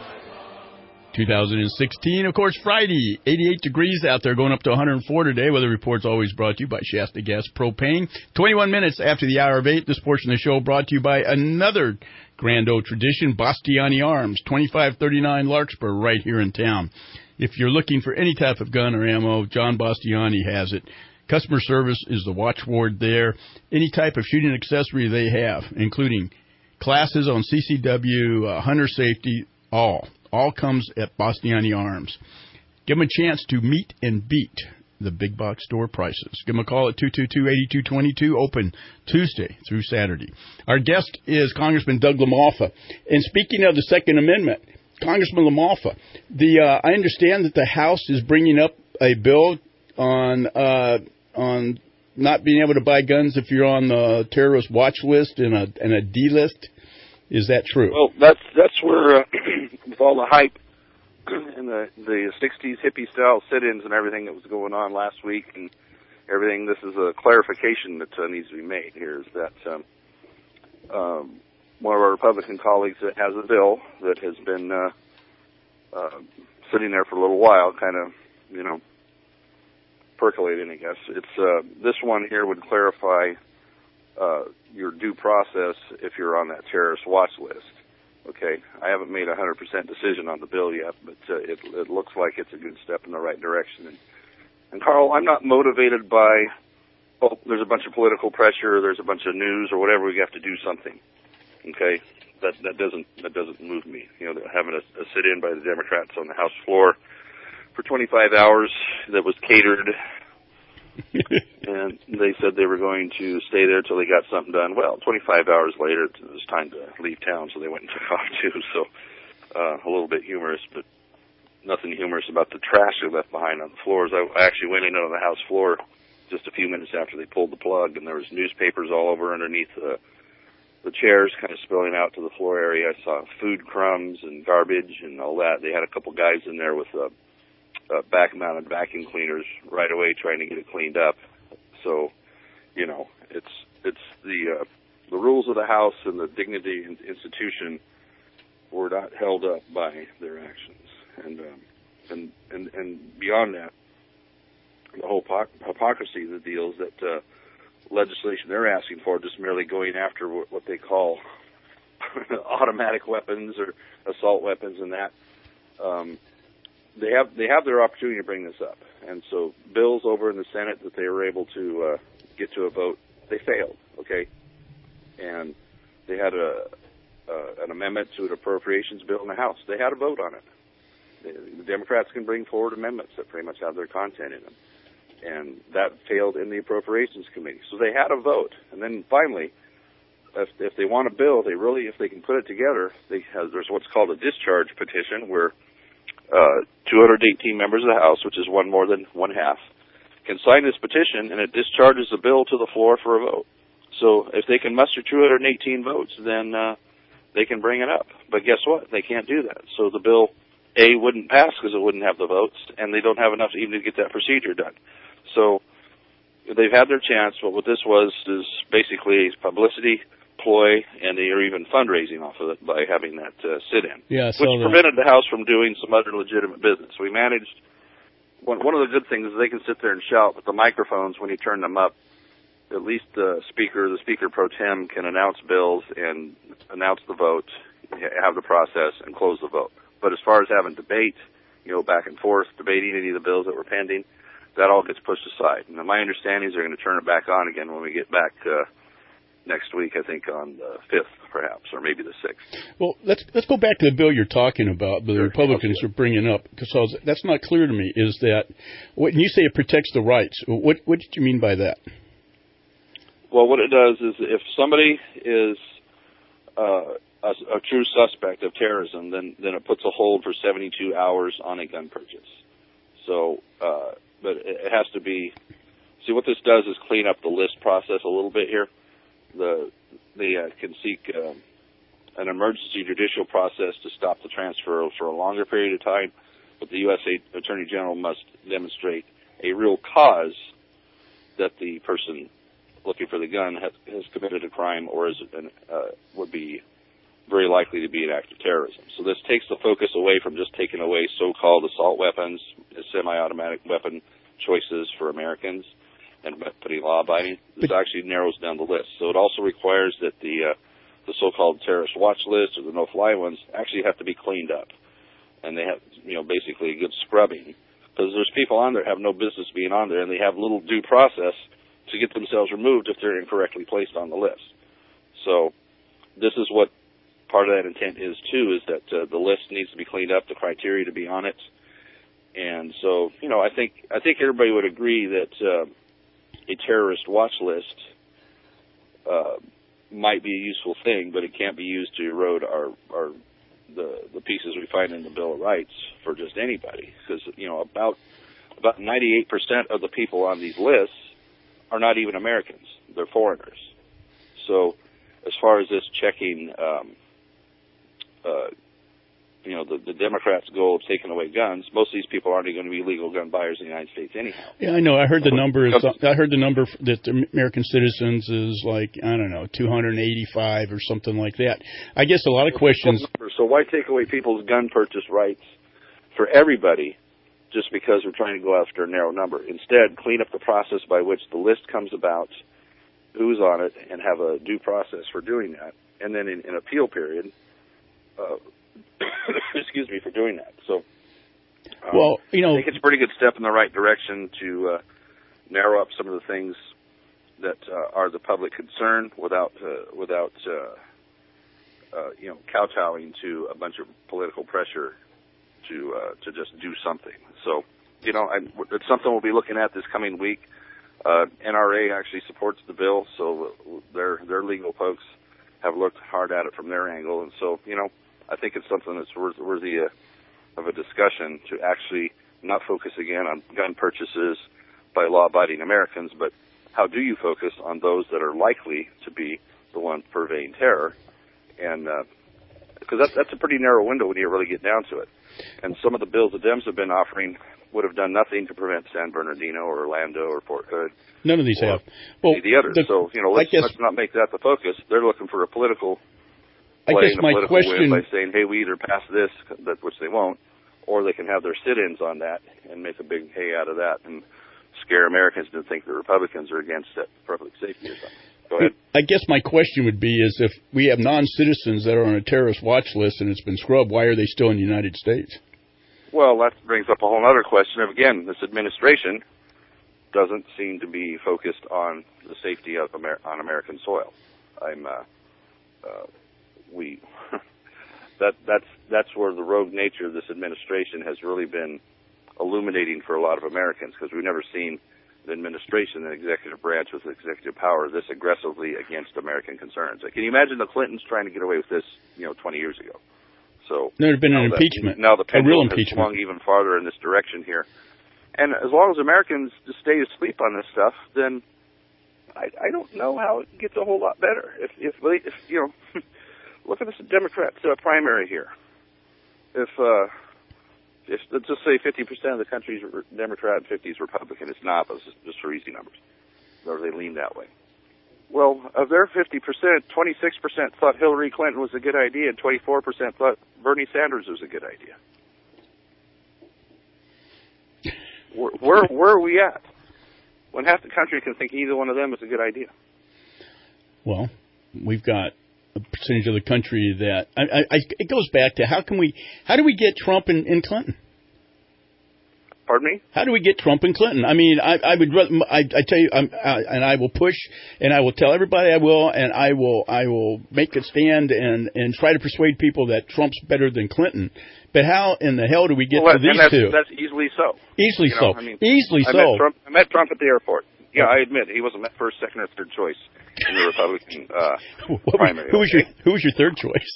2016. Of course, Friday, 88 degrees out there, going up to 104 today. Weather report's always brought to you by Shasta Gas Propane. 21 minutes after the hour of 8, this portion of the show brought to you by another Grand Old tradition, Bastiani Arms, 2539 Larkspur, right here in town. If you're looking for any type of gun or ammo, John Bastiani has it. Customer service is the watchword there. Any type of shooting accessory they have, including classes on CCW, hunter safety, all comes at Bastiani Arms. Give them a chance to meet and beat the big box store prices. Give them a call at 222-8222, open Tuesday through Saturday. Our guest is Congressman Doug LaMalfa. And speaking of the Second Amendment, Congressman LaMalfa, I understand that the House is bringing up a bill on not being able to buy guns if you're on the terrorist watch list and a D list. Is that true? Well, that's where with all the hype and the 60s hippie style sit-ins and everything that was going on last week and everything, this is a clarification that needs to be made here. Is that one of our Republican colleagues that has a bill that has been sitting there for a little while, kind of, percolating, I guess. It's this one here would clarify your due process if you're on that terrorist watch list. Okay, I haven't made a 100% decision on the bill yet, but it looks like it's a good step in the right direction. And Carl, I'm not motivated by there's a bunch of political pressure, there's a bunch of news or whatever. We have to do something. Okay, that doesn't move me. Having a sit-in by the Democrats on the House floor for 25 hours that was catered, and they said they were going to stay there till they got something done. Well, 25 hours later, it was time to leave town, so they went and took off too. So a little bit humorous, but nothing humorous about the trash they left behind on the floors. I actually went in on the House floor just a few minutes after they pulled the plug, and there was newspapers all over underneath the chairs, kind of spilling out to the floor area. I saw food crumbs and garbage and all that. They had a couple guys in there with back-mounted vacuum cleaners right away trying to get it cleaned up. So, it's the rules of the House and the dignity institution were not held up by their actions. And beyond that, the whole hypocrisy of the deal is that legislation they're asking for just merely going after what they call automatic weapons or assault weapons and that. They have their opportunity to bring this up, and so bills over in the Senate that they were able to get to a vote, they failed. Okay, and they had an amendment to an appropriations bill in the House. They had a vote on it. The Democrats can bring forward amendments that pretty much have their content in them, and that failed in the Appropriations Committee. So they had a vote, and then finally, if they want a bill, if they can put it together, there's what's called a discharge petition where 218 members of the House, which is one more than one half, can sign this petition, and it discharges the bill to the floor for a vote. So if they can muster 218 votes, then they can bring it up. But guess what? They can't do that. So the bill, A, wouldn't pass because it wouldn't have the votes, and they don't have enough even to get that procedure done. So they've had their chance, but what this was is basically a publicity ploy, and they are even fundraising off of it by having that sit-in, which prevented the House from doing some other legitimate business. We managed. One of the good things is they can sit there and shout, but the microphones, when you turn them up, at least the speaker pro tem, can announce bills and announce the vote, have the process, and close the vote. But as far as having debate, back and forth, debating any of the bills that were pending, that all gets pushed aside. And my understanding is they're going to turn it back on again when we get back next week, I think on the 5th, perhaps, or maybe the 6th. Well, let's go back to the bill you're talking about, the Republicans are bringing up, because that's not clear to me, is that when you say it protects the rights, what did you mean by that? Well, what it does is if somebody is a true suspect of terrorism, then it puts a hold for 72 hours on a gun purchase. So, but it has to be, see what this does is clean up the list process a little bit here. They can seek an emergency judicial process to stop the transfer for a longer period of time, but the U.S. Attorney General must demonstrate a real cause that the person looking for the gun has committed a crime or would be very likely to be an act of terrorism. So this takes the focus away from just taking away so-called assault weapons, semi-automatic weapon choices for Americans, and putting law-abiding. This actually narrows down the list. So it also requires that the so-called terrorist watch list or the no-fly ones actually have to be cleaned up, and they have basically a good scrubbing, because there's people on there have no business being on there, and they have little due process to get themselves removed if they're incorrectly placed on the list. So this is what part of that intent is too, is that the list needs to be cleaned up, the criteria to be on it, and so I think everybody would agree that a terrorist watch list might be a useful thing, but it can't be used to erode the pieces we find in the Bill of Rights for just anybody, because about 98% of the people on these lists are not even Americans; they're foreigners. So, as far as this checking, the Democrats' goal of taking away guns, most of these people aren't going to be legal gun buyers in the United States anyhow. Yeah, I know. I heard the number that the American citizens is 285 or something like that. I guess a lot of questions. So why take away people's gun purchase rights for everybody just because we're trying to go after a narrow number? Instead, clean up the process by which the list comes about, who's on it, and have a due process for doing that. And then in an appeal period, excuse me for doing that. So, I think it's a pretty good step in the right direction to narrow up some of the things that are the public concern without kowtowing to a bunch of political pressure to just do something. So, it's something we'll be looking at this coming week. NRA actually supports the bill, so their legal folks have looked hard at it from their angle, and so I think it's something that's worthy of a discussion to actually not focus again on gun purchases by law-abiding Americans, but how do you focus on those that are likely to be the ones purveying terror? And because that's a pretty narrow window when you really get down to it. And some of the bills the Dems have been offering would have done nothing to prevent San Bernardino or Orlando or Fort Hood. None of these have. Well, the others. Let's not make that the focus. They're looking for a political play and a political win by saying, hey, we either pass this, which they won't, or they can have their sit-ins on that and make a big hay out of that and scare Americans to think the Republicans are against public safety or something. Go ahead. I guess my question would be is if we have non-citizens that are on a terrorist watch list and it's been scrubbed, why are they still in the United States? Well, that brings up a whole other question. Again, this administration doesn't seem to be focused on the safety of on American soil. That's where the rogue nature of this administration has really been illuminating for a lot of Americans, because we've never seen an administration, an executive branch with executive power this aggressively against American concerns. Can you imagine the Clintons trying to get away with this, 20 years ago? So there's been an impeachment. Now the a real pendulum has impeachment. swung even farther in this direction here, And as long as Americans just stay asleep on this stuff, then I don't know how it gets a whole lot better. If you know, look at this Democrat primary here. If let's just say 50% of the country's Democrat and 50 is Republican, it's not, but it's just for easy numbers, or they lean that way. Well, of their 50%, 26% thought Hillary Clinton was a good idea, and 24% thought Bernie Sanders was a good idea. Where are we at? When half the country can think either one of them is a good idea. Well, we've got a percentage of the country that it goes back to how do we get Trump and Clinton? Pardon me? How do we get Trump and Clinton? I mean, I tell you, and I will push, and I will tell everybody I will make a stand and try to persuade people that Trump's better than Clinton. But how in the hell do we get to these two? That's easily so. Easily so. I mean, easily so. I met Trump at the airport. Yeah, I admit he wasn't my first, second, or third choice in the Republican primary. Who was your third choice?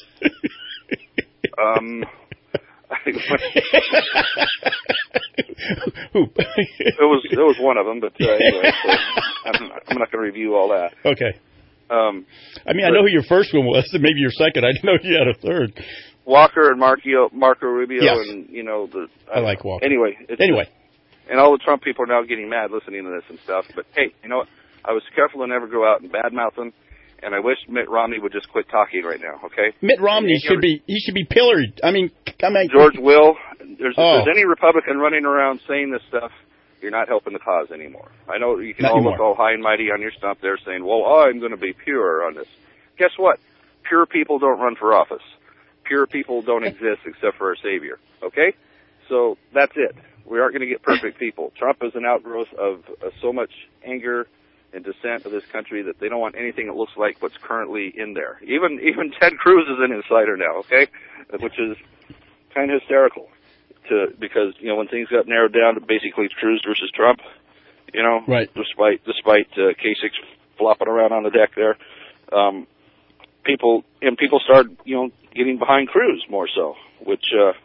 It was one of them, but anyway, so I'm not going to review all that. Okay. I mean, I know who your first one was, and maybe your second. I didn't know you had a third. Walker and Marco Rubio, yes. and you know I like Walker. Anyway, and all the Trump people are now getting mad listening to this and stuff. But hey, you know what? I was careful to never go out and badmouth them, and I wish Mitt Romney would just quit talking right now. Okay? Mitt Romney should be pilloried. I mean George Will. If there's any Republican running around saying this stuff, you're not helping the cause anymore. I know you can all look all high and mighty on your stump there saying, well, I'm going to be pure on this. Guess what? Pure people don't run for office. Pure people don't exist except for our Savior. Okay? So that's it. We aren't going to get perfect people. Trump is an outgrowth of so much anger and dissent of this country that they don't want anything that looks like what's currently in there. Even Ted Cruz is an insider now, okay? Which is kind of hysterical. Because, you know, when things got narrowed down to basically Cruz versus Trump, you know, right. despite Kasich flopping around on the deck there, people started, you know, getting behind Cruz more so, which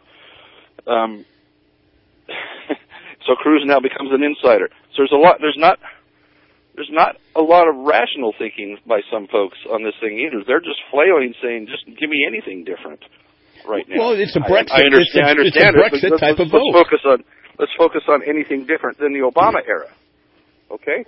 so Cruz now becomes an insider. So there's not a lot of rational thinking by some folks on this thing either. They're just flailing, saying, just give me anything different right now. Well, it's a Brexit. I understand it's a Brexit it. type of vote. Let's focus on anything different than the Obama era. Okay?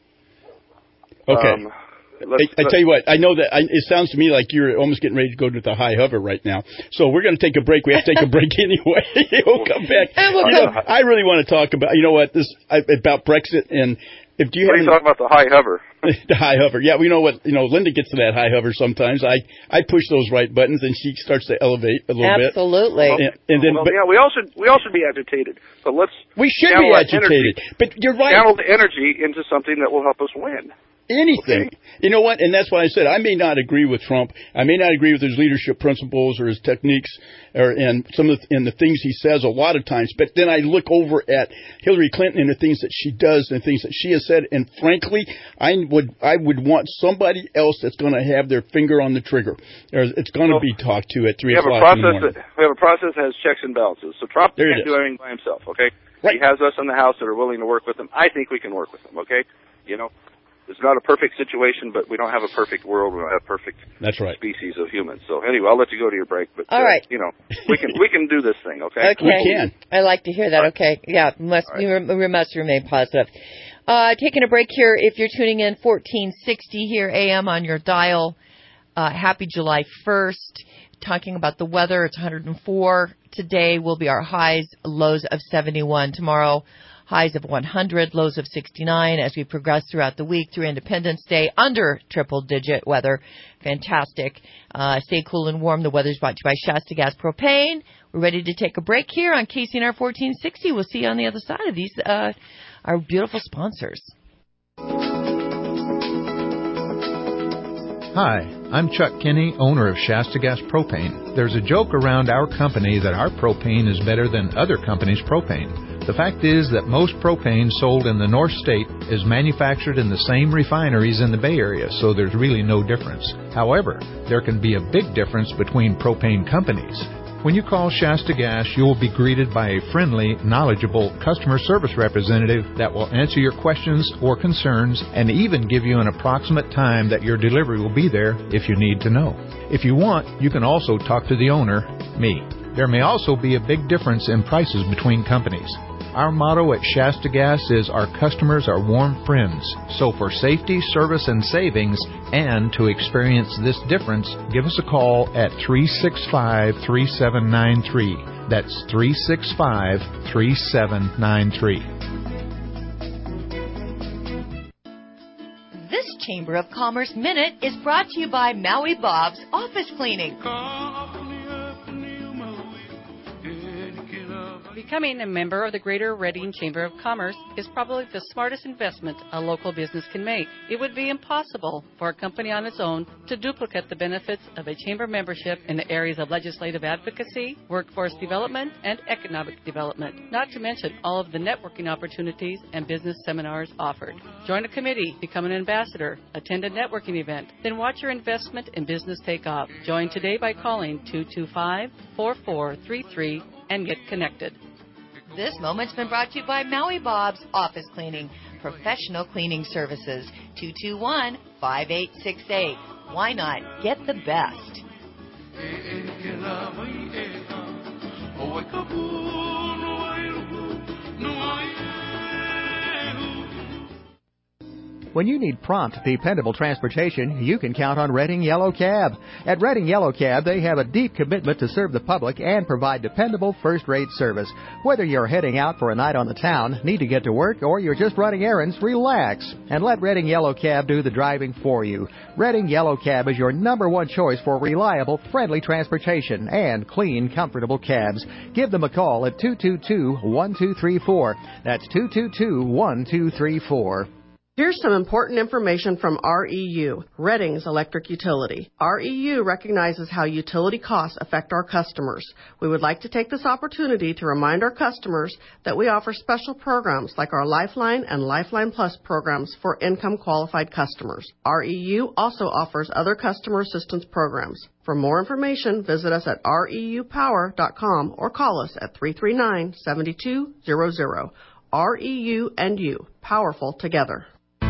Okay. I tell you what, I know that it sounds to me like you're almost getting ready to go to the high hover right now. So we're going to take a break. We have to take a break anyway. We'll come back. I really want to talk about, about Brexit and what are you talking about, the high hover? The high hover. Yeah, we know what, Linda gets to that high hover sometimes. I push those right buttons and she starts to elevate a little bit. Absolutely. We all should be agitated. But we should be agitated. But you're right. Channel the energy into something that will help us win. Anything. Okay. You know what? And that's why I said I may not agree with Trump. I may not agree with his leadership principles or his techniques and some of the things he says a lot of times. But then I look over at Hillary Clinton and the things that she does and the things that she has said. And frankly, I would want somebody else that's going to have their finger on the trigger. It's going to be talked to at 3 o'clock in the morning. We have a process that has checks and balances. So Trump can't do everything by himself, okay? Right. He has us in the House that are willing to work with him. I think we can work with him, okay? It's not a perfect situation, but we don't have a perfect world. We don't have perfect species of humans. So anyway, I'll let you go to your break. But all right, we can do this thing. Okay. We can. I like to hear that. Okay. Yeah. We must remain positive. Taking a break here. If you're tuning in, 1460 here AM on your dial. Happy July 1st. Talking about the weather. It's 104 today. Will be our highs, lows of 71 tomorrow. Highs of 100, lows of 69 as we progress throughout the week through Independence Day under triple-digit weather. Fantastic. Stay cool and warm. The weather's brought to you by Shasta Gas Propane. We're ready to take a break here on KCNR 1460. We'll see you on the other side of these, our beautiful sponsors. Hi, I'm Chuck Kinney, owner of Shasta Gas Propane. There's a joke around our company that our propane is better than other companies' propane. The fact is that most propane sold in the North State is manufactured in the same refineries in the Bay Area, so there's really no difference. However, there can be a big difference between propane companies. When you call Shasta Gas, you will be greeted by a friendly, knowledgeable customer service representative that will answer your questions or concerns and even give you an approximate time that your delivery will be there if you need to know. If you want, you can also talk to the owner, me. There may also be a big difference in prices between companies. Our motto at Shasta Gas is our customers are warm friends. So for safety, service, and savings, and to experience this difference, give us a call at 365-3793. That's 365-3793. This Chamber of Commerce Minute is brought to you by Maui Bob's Office Cleaning. Becoming a member of the Greater Reading Chamber of Commerce is probably the smartest investment a local business can make. It would be impossible for a company on its own to duplicate the benefits of a chamber membership in the areas of legislative advocacy, workforce development, and economic development, not to mention all of the networking opportunities and business seminars offered. Join a committee, become an ambassador, attend a networking event, then watch your investment in business take off. Join today by calling 225-4433 and get connected. This moment's been brought to you by Maui Bob's Office Cleaning, professional cleaning services, 221-5868. Why not get the best? When you need prompt, dependable transportation, you can count on Reading Yellow Cab. At Reading Yellow Cab, they have a deep commitment to serve the public and provide dependable first-rate service. Whether you're heading out for a night on the town, need to get to work, or you're just running errands, relax and let Reading Yellow Cab do the driving for you. Reading Yellow Cab is your #1 choice for reliable, friendly transportation and clean, comfortable cabs. Give them a call at 222-1234. That's 222-1234. Here's some important information from REU, Reading's electric utility. REU recognizes how utility costs affect our customers. We would like to take this opportunity to remind our customers that we offer special programs like our Lifeline and Lifeline Plus programs for income-qualified customers. REU also offers other customer assistance programs. For more information, visit us at reupower.com or call us at 339-7200. REU and you, powerful together.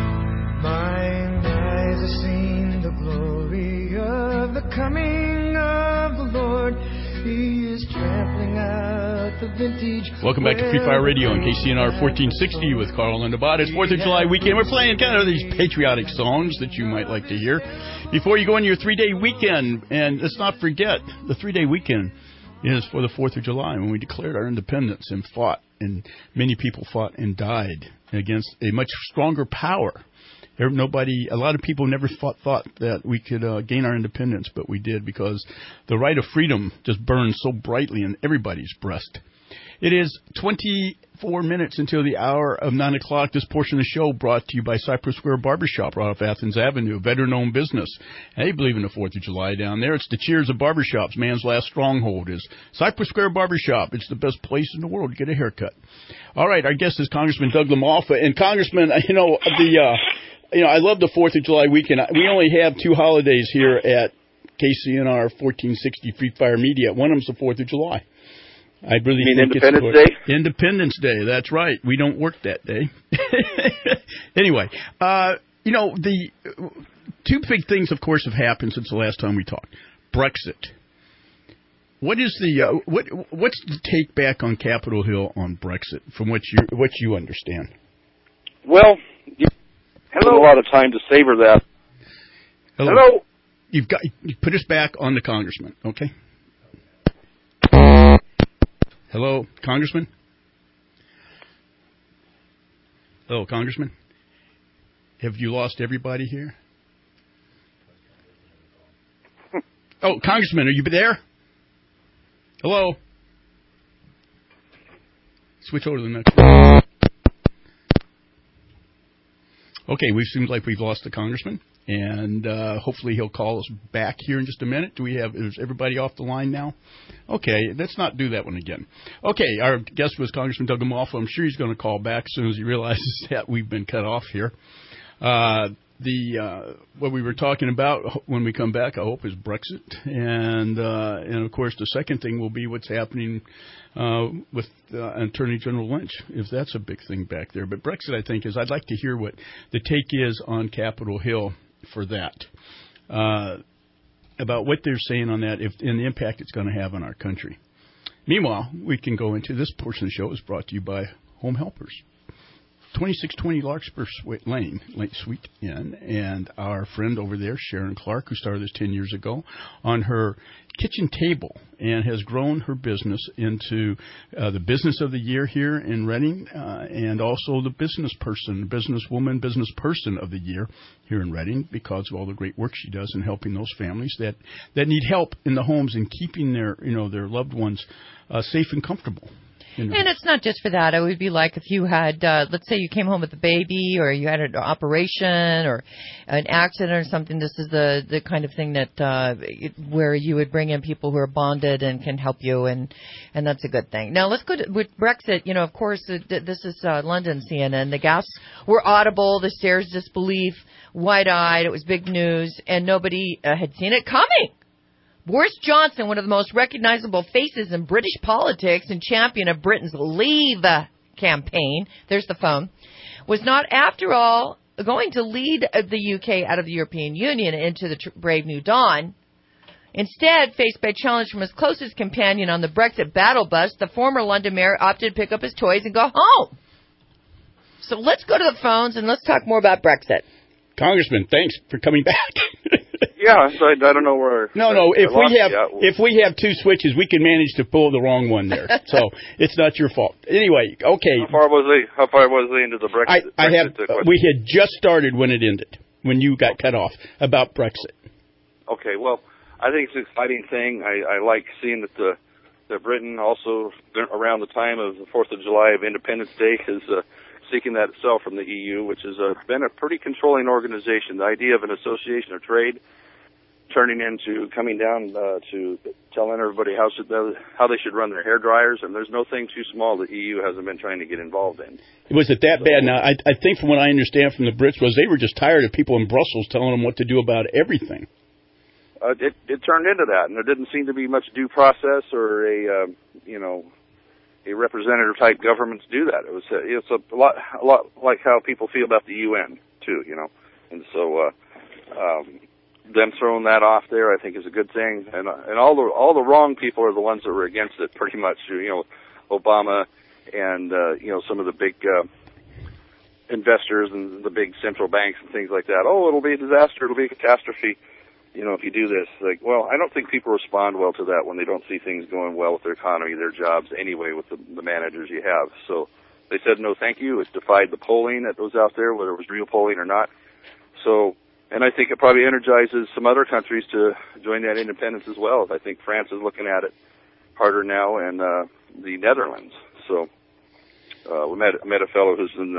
Mine eyes have seen the glory of the coming of the Lord. He is trampling out the vintage. Welcome back to Free Fire Radio on KCNR 1460 with Carl and Abad. It's 4th of July weekend. We're playing kind of these patriotic songs that you might like to hear before you go on your 3-day weekend. And let's not forget, the 3-day weekend is for the 4th of July when we declared our independence and fought. And many people fought and died against a much stronger power. A lot of people never thought that we could gain our independence, but we did because the right of freedom just burns so brightly in everybody's breast. It is 24 minutes until the hour of 9 o'clock. This portion of the show brought to you by Cypress Square Barbershop right off Athens Avenue, veteran-owned business. They believe in the 4th of July down there. It's the cheers of barbershops. Man's last stronghold is Cypress Square Barbershop. It's the best place in the world to get a haircut. All right, our guest is Congressman Doug LaMalfa. And Congressman, I love the 4th of July weekend. We only have 2 holidays here at KCNR 1460 Free Fire Media. One of them's the 4th of July. I really think Independence Day? Independence Day, that's right. We don't work that day. Anyway, the 2 big things, of course, have happened since the last time we talked. Brexit. What is what's the take back on Capitol Hill on Brexit, from what you understand? Well, hello. A lot of time to savor that. Hello. You put us back on the congressman, okay? Hello, Congressman? Hello, Congressman? Have you lost everybody here? Oh, Congressman, are you there? Hello? Switch over to the next one. Okay, it seems like we've lost the Congressman. And hopefully he'll call us back here in just a minute. Is everybody off the line now? Okay, let's not do that one again. Okay, our guest was Congressman Doug LaMalfa. I'm sure he's going to call back as soon as he realizes that we've been cut off here. what we were talking about when we come back, I hope, is Brexit, and of course the second thing will be what's happening with Attorney General Lynch, if that's a big thing back there. But Brexit, I think, I'd like to hear what the take is on Capitol Hill for that, about what they're saying on that, and the impact it's going to have on our country. Meanwhile, we can go into this portion of the show is brought to you by Home Helpers. 2620 Larkspur Lane, Suite Inn, and our friend over there, Sharon Clark, who started this 10 years ago, on her kitchen table and has grown her business into the business of the year here in Reading, and also the businesswoman, business person of the year here in Reading, because of all the great work she does in helping those families that need help in the homes and keeping their loved ones safe and comfortable. And it's not just for that. It would be like if you had, let's say you came home with a baby, or you had an operation or an accident or something. This is the kind of thing that where you would bring in people who are bonded and can help you, and that's a good thing. Now let's go to with Brexit. Of course, this is London CNN. The gasps were audible, the stares disbelief, wide-eyed. It was big news, and nobody had seen it coming. Boris Johnson, one of the most recognizable faces in British politics and champion of Britain's Leave campaign, there's the phone, was not, after all, going to lead the UK out of the European Union into the brave new dawn. Instead, faced by a challenge from his closest companion on the Brexit battle bus, the former London mayor opted to pick up his toys and go home. So let's go to the phones and let's talk more about Brexit. Congressman, thanks for coming back. Yeah, so I don't know where. No. If we have two switches, we can manage to pull the wrong one there. So it's not your fault. Anyway, okay. How far was they into the Brexit? We had just started when it ended, when you got cut off about Brexit. Okay, well, I think it's an exciting thing. I like seeing that Britain also around the time of the 4th of July of Independence Day is seeking that itself from the EU, which has been a pretty controlling organization. The idea of an association of trade turning into coming down to telling everybody how they should run their hair dryers, and there's no thing too small the EU hasn't been trying to get involved in. Was it that bad? Now, I think from what I understand from the Brits was they were just tired of people in Brussels telling them what to do about everything. It turned into that, and there didn't seem to be much due process or a representative type government to do that. It's a lot like how people feel about the UN too, and so them throwing that off there, I think, is a good thing. And all the wrong people are the ones that were against it, pretty much. Obama and some of the big investors and the big central banks and things like that. Oh, it'll be a disaster. It'll be a catastrophe. If you do this, I don't think people respond well to that when they don't see things going well with their economy, their jobs anyway, with the managers you have. So they said no thank you. It defied the polling that was out there, whether it was real polling or not. So, and I think it probably energizes some other countries to join that independence as well. I think France is looking at it harder now, and the Netherlands. So we met a fellow who's in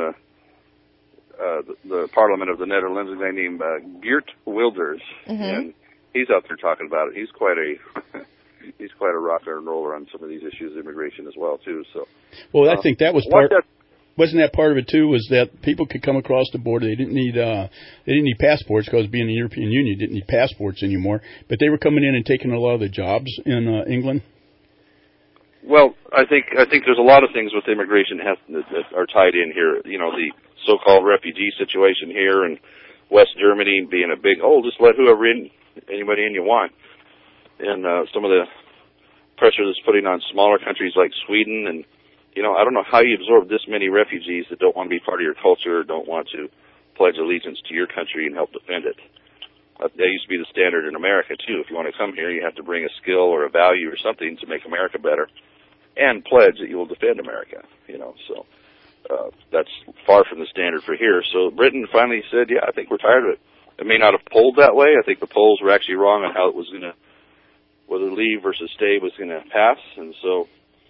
the Parliament of the Netherlands, a guy named Geert Wilders, and he's out there talking about it. He's quite a rocker and roller on some of these issues of immigration as well too. So, well, I think that was wasn't that part of it too? Was that people could come across the border? They didn't need passports, because being in the European Union, didn't need passports anymore. But they were coming in and taking a lot of the jobs in England. Well, I think there's a lot of things with immigration that are tied in here. The so-called refugee situation here in West Germany being a big, just let anybody in you want. And some of the pressure that's putting on smaller countries like Sweden. And, I don't know how you absorb this many refugees that don't want to be part of your culture, don't want to pledge allegiance to your country and help defend it. That used to be the standard in America, too. If you want to come here, you have to bring a skill or a value or something to make America better and pledge that you will defend America, So that's far from the standard for here. So Britain finally said, yeah, I think we're tired of it. It may not have polled that way. I think the polls were actually wrong on how it was going to, whether leave versus stay was going to pass. And so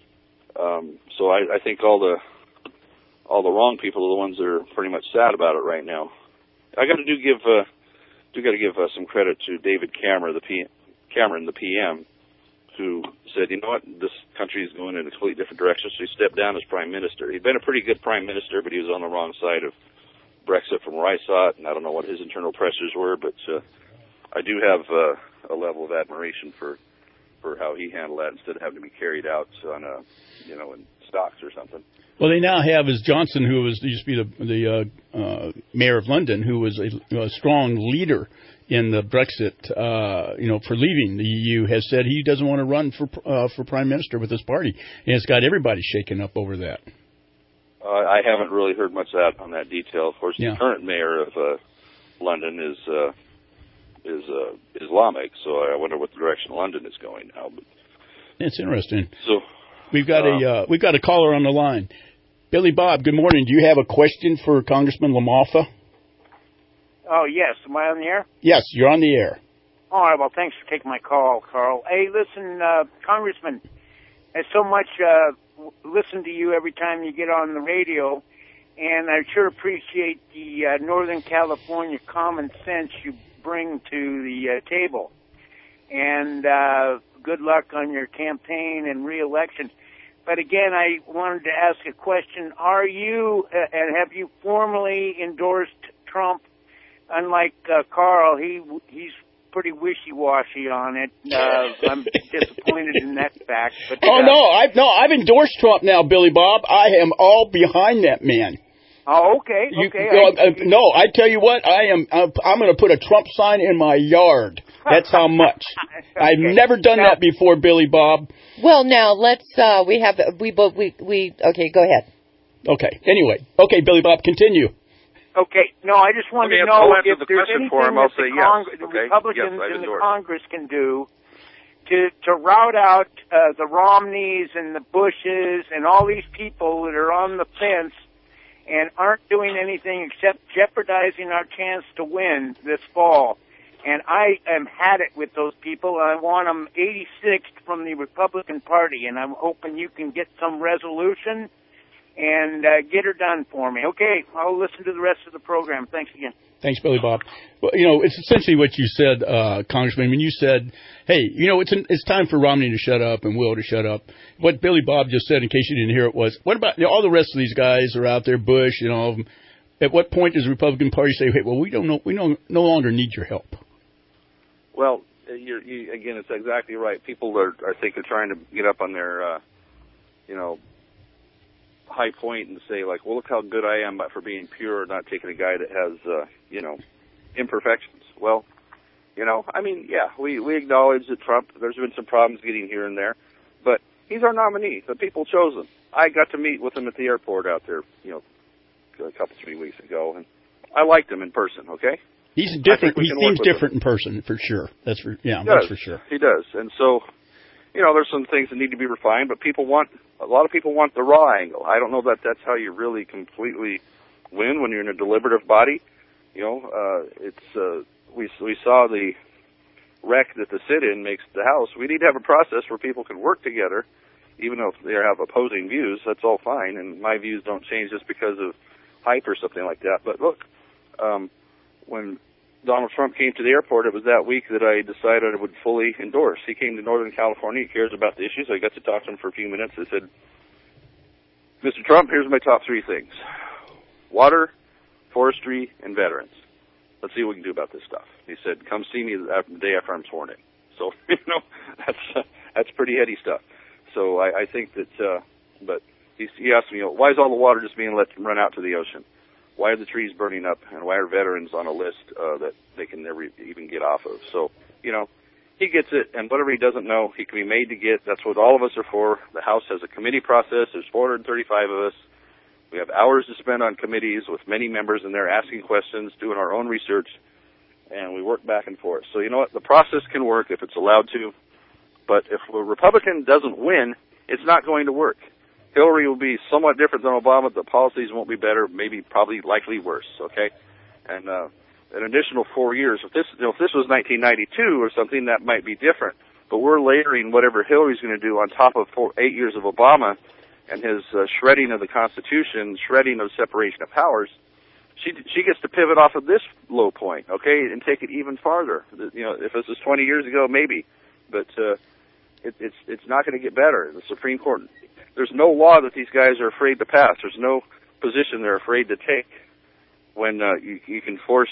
I think all the wrong people are the ones that are pretty much sad about it right now. I got to give some credit to David Cameron, the PM, who said, you know what, this country is going in a completely different direction, so he stepped down as prime minister. He'd been a pretty good prime minister, but he was on the wrong side of Brexit from where I saw it, and I don't know what his internal pressures were, but I do have a level of admiration for how he handled that instead of having to be carried out on in stocks or something. Well, they now have as Johnson, who used to be the mayor of London, who was a strong leader in the Brexit, for leaving the EU, has said he doesn't want to run for prime minister with his party, and it's got everybody shaken up over that. I haven't really heard much of that on that detail. Of course, the current mayor of London is Islamic, so I wonder what direction London is going now. But it's interesting. So we've got a caller on the line. Billy Bob, good morning. Do you have a question for Congressman LaMalfa? Oh, yes. Am I on the air? Yes, you're on the air. All right. Well, thanks for taking my call, Carl. Hey, listen, Congressman, I so much listen to you every time you get on the radio, and I sure appreciate the Northern California common sense you bring to the table. And good luck on your campaign and re-election. But again, I wanted to ask a question. Are you, and have you formally endorsed Trump? Unlike Carl, he's pretty wishy-washy on it. I'm disappointed in that fact. But, I've endorsed Trump now, Billy Bob. I am all behind that man. Oh, okay. I tell you what, I'm going to put a Trump sign in my yard. That's how much. Okay. I've never done that before, Billy Bob. Well, now let's. Okay, go ahead. Okay. Anyway, Billy Bob, continue. Okay. No, I just wanted to know if there's anything that the Republicans in the Congress can do to rout out the Romneys and the Bushes and all these people that are on the fence and aren't doing anything except jeopardizing our chance to win this fall. And I am had it with those people. I want them 86th from the Republican Party, and I'm hoping you can get some resolution and get her done for me. Okay, I'll listen to the rest of the program. Thanks again. Thanks, Billy Bob. Well, it's essentially what you said, Congressman, when you said, hey, it's time for Romney to shut up and Will to shut up. What Billy Bob just said, in case you didn't hear it, was, what about all the rest of these guys are out there, Bush and all of them? At what point does the Republican Party say, hey, well, we no longer need your help? Well, again, it's exactly right. People are trying to get up on their, high point and say, like, well, look how good I am for being pure, not taking a guy that has, imperfections. Well, we acknowledge that Trump, there's been some problems getting here and there, but he's our nominee. The people chose him. I got to meet with him at the airport out there, a 3 weeks ago, and I liked him in person, okay? He's different. He seems different in person, for sure. That's for sure. He does. And so, there's some things that need to be refined, but a lot of people want the raw angle. I don't know that that's how you really completely win when you're in a deliberative body. We saw the wreck that the sit-in makes the House. We need to have a process where people can work together, even though they have opposing views. That's all fine, and my views don't change just because of hype or something like that. But look, when Donald Trump came to the airport, it was that week that I decided I would fully endorse. He came to Northern California. He cares about the issues. I got to talk to him for a few minutes. I said, Mr. Trump, here's my top 3 things. Water, forestry, and veterans. Let's see what we can do about this stuff. He said, come see me the day after I'm sworn in. So, that's pretty heady stuff. So I think that, but he asked me, why is all the water just being let run out to the ocean? Why are the trees burning up, and why are veterans on a list that they can never even get off of? So, he gets it, and whatever he doesn't know, he can be made to get. That's what all of us are for. The House has a committee process. There's 435 of us. We have hours to spend on committees with many members in there asking questions, doing our own research, and we work back and forth. So, the process can work if it's allowed to, but if a Republican doesn't win, it's not going to work. Hillary will be somewhat different than Obama. The policies won't be better, probably likely worse, okay? And an additional 4 years. If this was 1992 or something, that might be different. But we're layering whatever Hillary's going to do on top of 8 years of Obama and his shredding of the Constitution, shredding of separation of powers. She gets to pivot off of this low point, okay, and take it even farther. If this was 20 years ago, maybe. But it's not going to get better. The Supreme Court... There's no law that these guys are afraid to pass. There's no position they're afraid to take. when you can force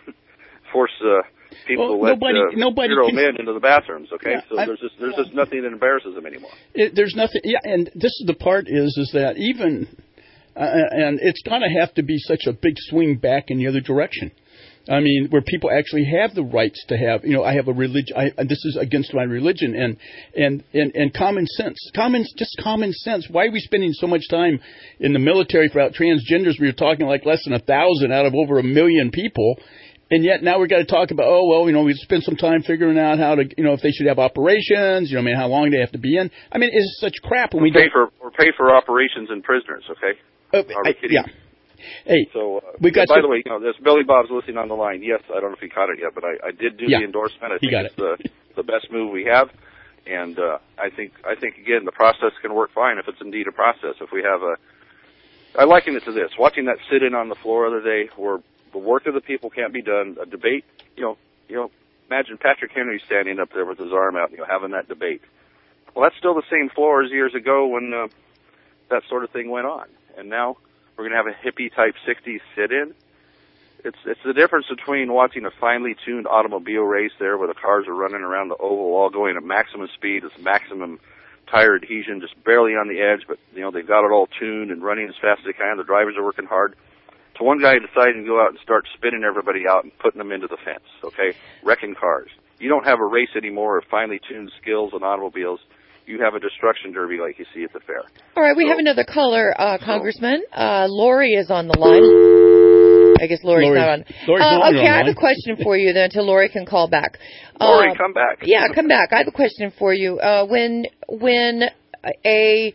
people to let zero men into the bathrooms. Okay, yeah, so there's just nothing that embarrasses them anymore. There's nothing. Yeah, and this is the part is that even and it's going to have to be such a big swing back in the other direction. I mean, where people actually have the rights to have, I have a religion. This is against my religion, and common sense, common sense. Why are we spending so much time in the military for transgenders? We were talking like less than 1,000 out of over 1 million people, and yet now we've got to talk about, we spend some time figuring out how to, if they should have operations, how long they have to be in. I mean, it's such crap when we pay for operations and prisoners. Okay, are we kidding? Yeah. Hey, so by the way, there's Billy Bob's listening on the line. Yes, I don't know if he caught it yet, but I did do the endorsement. I think it's the best move we have, and I think again the process can work fine if it's indeed a process. If we have I liken it to this: watching that sit-in on the floor the other day, where the work of the people can't be done. A debate, imagine Patrick Henry standing up there with his arm out, having that debate. Well, that's still the same floor as years ago when that sort of thing went on, and now we're going to have a hippie-type 60s sit-in. It's the difference between watching a finely tuned automobile race there where the cars are running around the oval all going at maximum speed, it's maximum tire adhesion, just barely on the edge, but, they've got it all tuned and running as fast as they can. The drivers are working hard. To one guy deciding to go out and start spinning everybody out and putting them into the fence, okay, wrecking cars. You don't have a race anymore of finely tuned skills and automobiles. You have a destruction derby like you see at the fair. All right, we have another caller, Congressman. Lori is on the line. I guess Lori's not on. Okay, I have a question for you then until Lori can call back. Lori, come back. Yeah, come back. I have a question for you. When a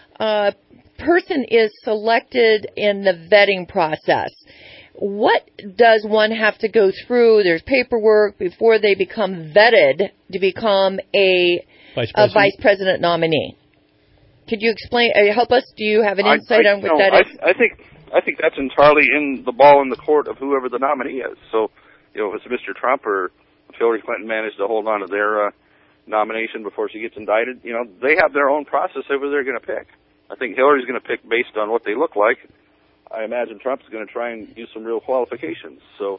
person is selected in the vetting process, what does one have to go through? There's paperwork before they become vetted to become a vice president nominee. Could you explain? Help us. Do you have an insight on what that is? I think that's entirely in the ball in the court of whoever the nominee is. So, if it's Mr. Trump or if Hillary Clinton managed to hold on to their nomination before she gets indicted, they have their own process of who they're going to pick. I think Hillary's going to pick based on what they look like. I imagine Trump's going to try and use some real qualifications. So,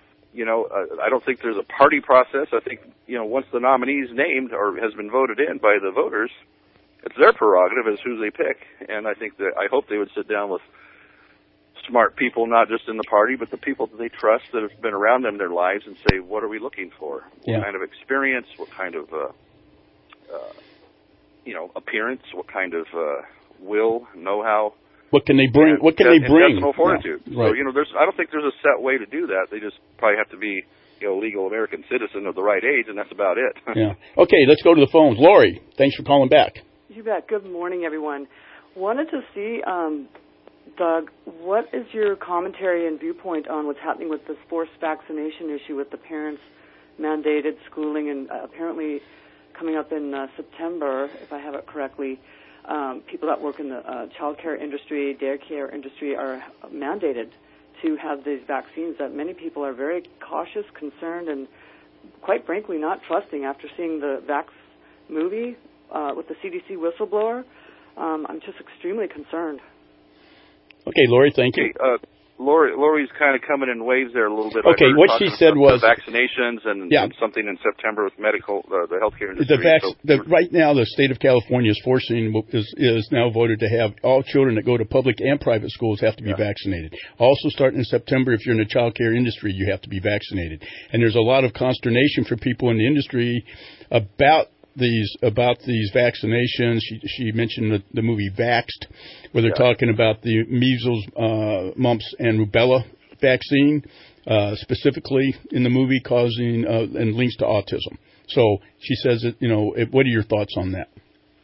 I don't think there's a party process. I think, once the nominee is named or has been voted in by the voters, it's their prerogative as who they pick. And I hope they would sit down with smart people, not just in the party, but the people that they trust that have been around them their lives and say, what are we looking for? What kind of experience? What kind of, appearance? What kind of will, know-how? What can they bring? What can they bring? Intestinal fortitude. Yeah, right. So, I don't think there's a set way to do that. They just probably have to be, a legal American citizen of the right age, and that's about it. Yeah. Okay, let's go to the phones. Lori, thanks for calling back. You bet. Good morning, everyone. Wanted to see, Doug, what is your commentary and viewpoint on what's happening with this forced vaccination issue with the parents mandated schooling and apparently coming up in September, if I have it correctly. People that work in the child care industry, daycare industry are mandated to have these vaccines that many people are very cautious, concerned, and quite frankly not trusting after seeing the Vax movie with the CDC whistleblower. I'm just extremely concerned. Okay, Lori, thank you. Lori's kind of coming in waves there a little bit. Okay, what she said was vaccinations and something in September with medical, the healthcare industry. Right now, the state of California is now voted to have all children that go to public and private schools have to be vaccinated. Also, starting in September, if you're in the child care industry, you have to be vaccinated. And there's a lot of consternation for people in the industry about these vaccinations. She mentioned the movie Vaxxed, where they're talking about the measles, mumps, and rubella vaccine, specifically in the movie, causing and links to autism. So she says that, what are your thoughts on that?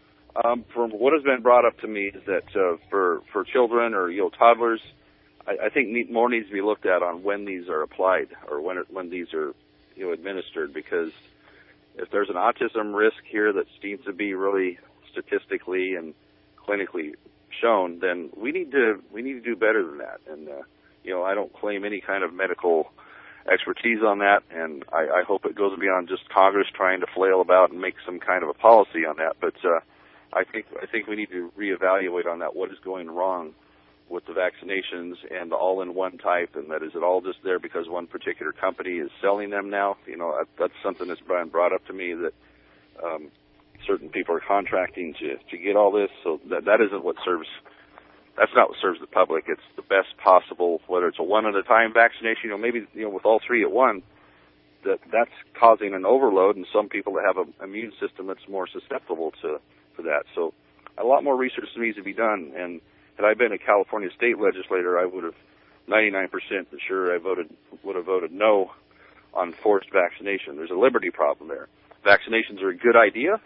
From what has been brought up to me is that for children or toddlers, I think more needs to be looked at on when these are applied or when these are administered, because if there's an autism risk here that seems to be really statistically and clinically shown, then we need to do better than that. And I don't claim any kind of medical expertise on that, and I hope it goes beyond just Congress trying to flail about and make some kind of a policy on that. But I think we need to reevaluate on that. What is going wrong with the vaccinations and the all-in-one type, and that is it all just there because one particular company is selling them now? You know, that's something that's been brought up to me, that certain people are contracting to get all this. So that isn't what serves. That's not what serves the public. It's the best possible, whether it's a one-at-a-time vaccination, maybe, with all three at one, that's causing an overload, and some people that have an immune system that's more susceptible to that. So a lot more research needs to be done, and had I been a California state legislator, I would have 99% sure would have voted no on forced vaccination. There's a liberty problem there. Vaccinations are a good idea.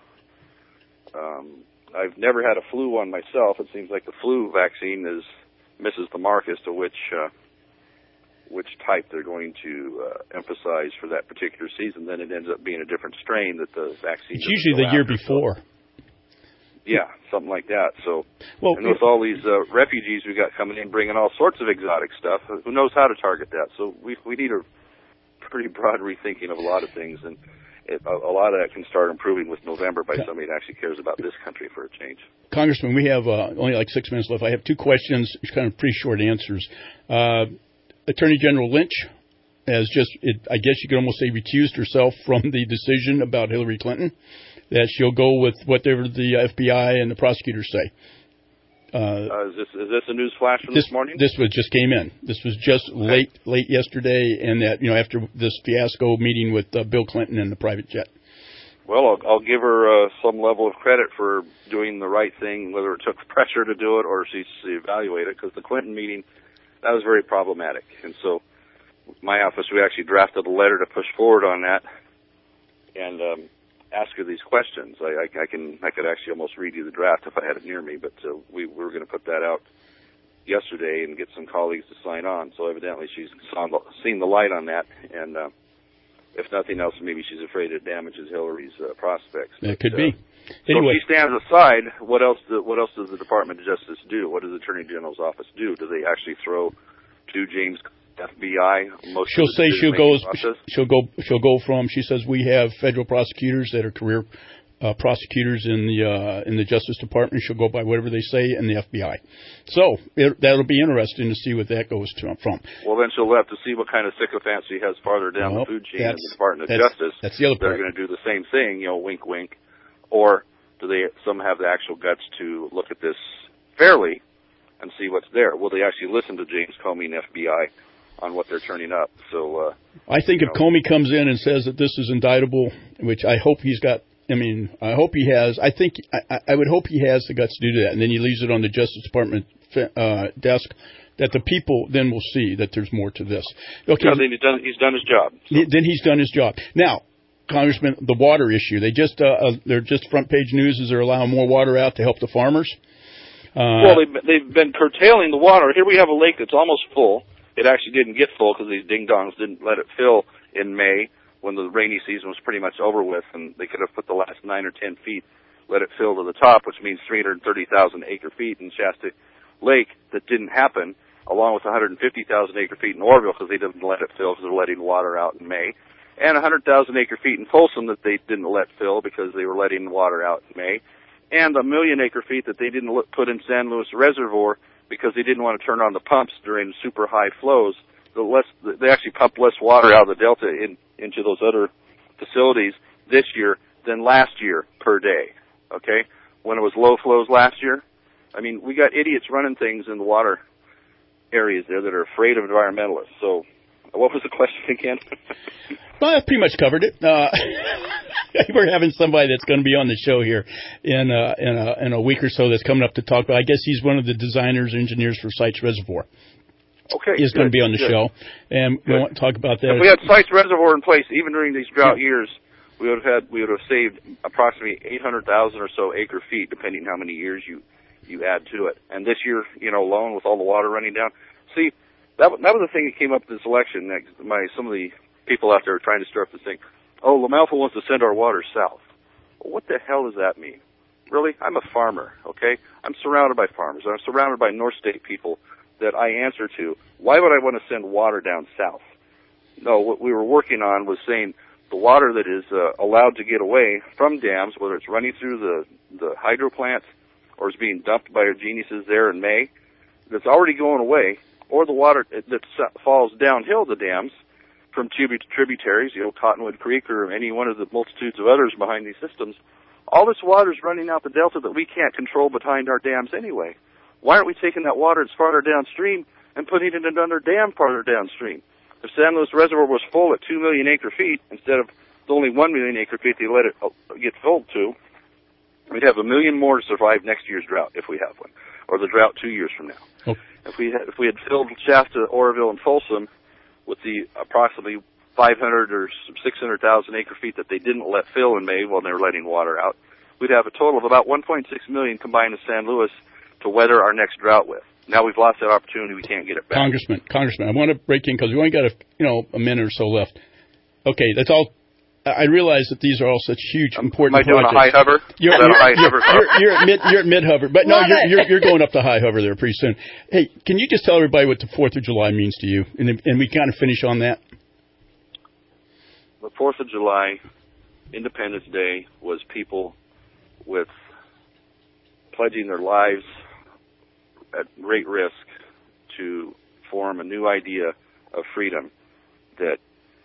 I've never had a flu one myself. It seems like the flu vaccine misses the mark as to which type they're going to emphasize for that particular season. Then it ends up being a different strain that the vaccine. It's usually the year before. Yeah, something like that. So, and with all these refugees we got coming in, bringing all sorts of exotic stuff, who knows how to target that? So we need a pretty broad rethinking of a lot of things, and a lot of that can start improving with November by somebody that actually cares about this country for a change. Congressman, we have only like 6 minutes left. I have two questions, kind of pretty short answers. Attorney General Lynch has I guess you could almost say, recused herself from the decision about Hillary Clinton, that she'll go with whatever the FBI and the prosecutors say. Is this a news flash from this morning? This just came in. This was just late yesterday, and that after this fiasco meeting with Bill Clinton and the private jet. Well, I'll give her some level of credit for doing the right thing, whether it took pressure to do it or she evaluated it, because the Clinton meeting, that was very problematic. And so my office, we actually drafted a letter to push forward on that and ask her these questions. I could actually almost read you the draft if I had it near me, but we were going to put that out yesterday and get some colleagues to sign on. So evidently she's seen the light on that, and if nothing else, maybe she's afraid it damages Hillary's prospects. It could be. Anyway. So if she stands aside, what else does the Department of Justice do? What does the Attorney General's office do? Do they actually throw to James FBI? She'll say she'll go from. She says we have federal prosecutors that are career prosecutors in the Justice Department. She'll go by whatever they say in the FBI. So that'll be interesting to see what that goes from. Well, then she'll have to see what kind of sycophants she has farther down the food chain in the Department of Justice. That's the other part. They're going to do the same thing, wink, wink. Or do some have the actual guts to look at this fairly and see what's there? Will they actually listen to James Comey and FBI on what they're turning up? So I think if Comey comes in and says that this is indictable, which I hope he's got. I hope he has. I think I would hope he has the guts to do that, and then he leaves it on the Justice Department desk, that the people then will see that there's more to this. Okay, then he's done his job. So. Then he's done his job. Now, Congressman, the water issue. They're just front page news as they're allowing more water out to help the farmers. Well, they've been curtailing the water. Here we have a lake that's almost full. It actually didn't get full because these ding-dongs didn't let it fill in May, when the rainy season was pretty much over with, and they could have put the last 9 or 10 feet, let it fill to the top, which means 330,000 acre feet in Shasta Lake. That didn't happen, along with 150,000 acre feet in Orville, because they didn't let it fill because they're letting water out in May, and 100,000 acre feet in Folsom that they didn't let fill because they were letting water out in May, and 1 million acre feet that they didn't put in San Luis Reservoir because they didn't want to turn on the pumps during super high flows. They actually pumped less water out of the Delta into those other facilities this year than last year per day, okay? When it was low flows last year. We got idiots running things in the water areas there that are afraid of environmentalists. So what was the question again? Well, I pretty much covered it. We're having somebody that's going to be on the show here in a week or so that's coming up to talk about. I guess he's one of the designers, engineers for Sites Reservoir. Okay, is going to be on the show, and we want to talk about that. If we had Sites Reservoir in place, even during these drought years, we would have saved approximately 800,000 or so acre feet, depending how many years you add to it. And this year, alone with all the water running down. See, that was the thing that came up this election. Some of the people out there are trying to stir up this thing. Oh, LaMalfa wants to send our water south. Well, what the hell does that mean? Really? I'm a farmer, okay? I'm surrounded by farmers. I'm surrounded by North State people that I answer to. Why would I want to send water down south? No, what we were working on was saying the water that is allowed to get away from dams, whether it's running through the hydro plants or is being dumped by our geniuses there in May, that's already going away, or the water that falls downhill the dams from tributaries, Cottonwood Creek or any one of the multitudes of others behind these systems, all this water is running out the delta that we can't control behind our dams anyway. Why aren't we taking that water that's farther downstream and putting it in another dam farther downstream? If San Luis Reservoir was full at 2 million acre-feet instead of the only 1 million acre-feet they let it get filled to, we'd have 1 million more to survive next year's drought if we have one, or the drought 2 years from now. Oh. If we had filled Shasta, Oroville, and Folsom with the approximately 500 or 600,000 acre-feet that they didn't let fill in May while they were letting water out, we'd have a total of about 1.6 million combined with San Luis to weather our next drought with. Now we've lost that opportunity. We can't get it back. Congressman, I want to break in because we only got a minute or so left. Okay, that's all. I realize that these are all such huge, important projects. Am I doing a high hover? You're at mid hover, but no, you're going up to high hover there pretty soon. Hey, can you just tell everybody what the 4th of July means to you, and we kind of finish on that? The 4th of July, Independence Day, was people with pledging their lives at great risk to form a new idea of freedom that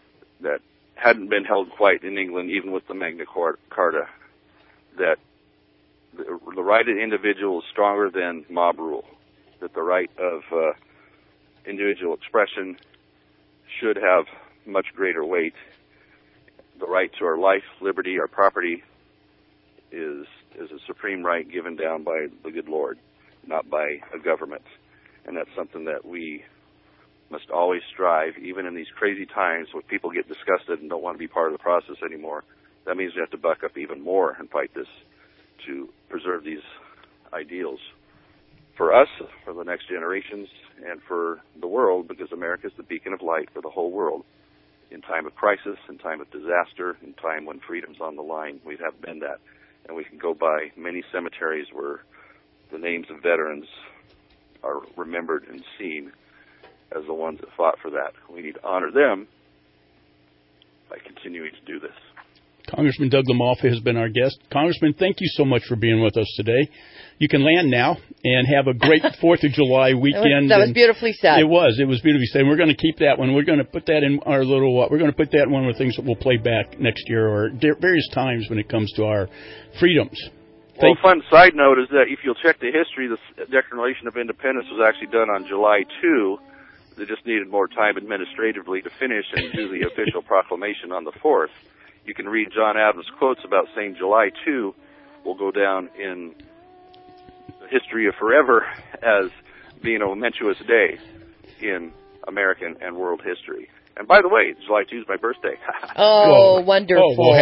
hadn't been held quite in England, even with the Magna Carta, that the right of the individual is stronger than mob rule, that the right of individual expression should have much greater weight. The right to our life, liberty, our property is a supreme right given down by the good Lord, not by a government. And that's something that we must always strive, even in these crazy times when people get disgusted and don't want to be part of the process anymore. That means we have to buck up even more and fight this to preserve these ideals for us, for the next generations, and for the world, because America is the beacon of light for the whole world. In time of crisis, in time of disaster, in time when freedom's on the line, we have been that. And we can go by many cemeteries where the names of veterans are remembered and seen as the ones that fought for that. We need to honor them by continuing to do this. Congressman Doug LaMalfa has been our guest. Congressman, thank you so much for being with us today. You can land now and have a great 4th of July weekend. That was beautifully said. It was beautifully said. We're going to keep that one. We're going to put that in our little, we're going to put that in one of the things that we'll play back next year or various times when it comes to our freedoms. Well, a fun side note is that if you'll check the history, the Declaration of Independence was actually done on July 2. They just needed more time administratively to finish and do the official proclamation on the 4th. You can read John Adams' quotes about saying July 2 will go down in the history of forever as being a momentous day in American and world history. And by the way, July 2 is my birthday. Oh, wonderful.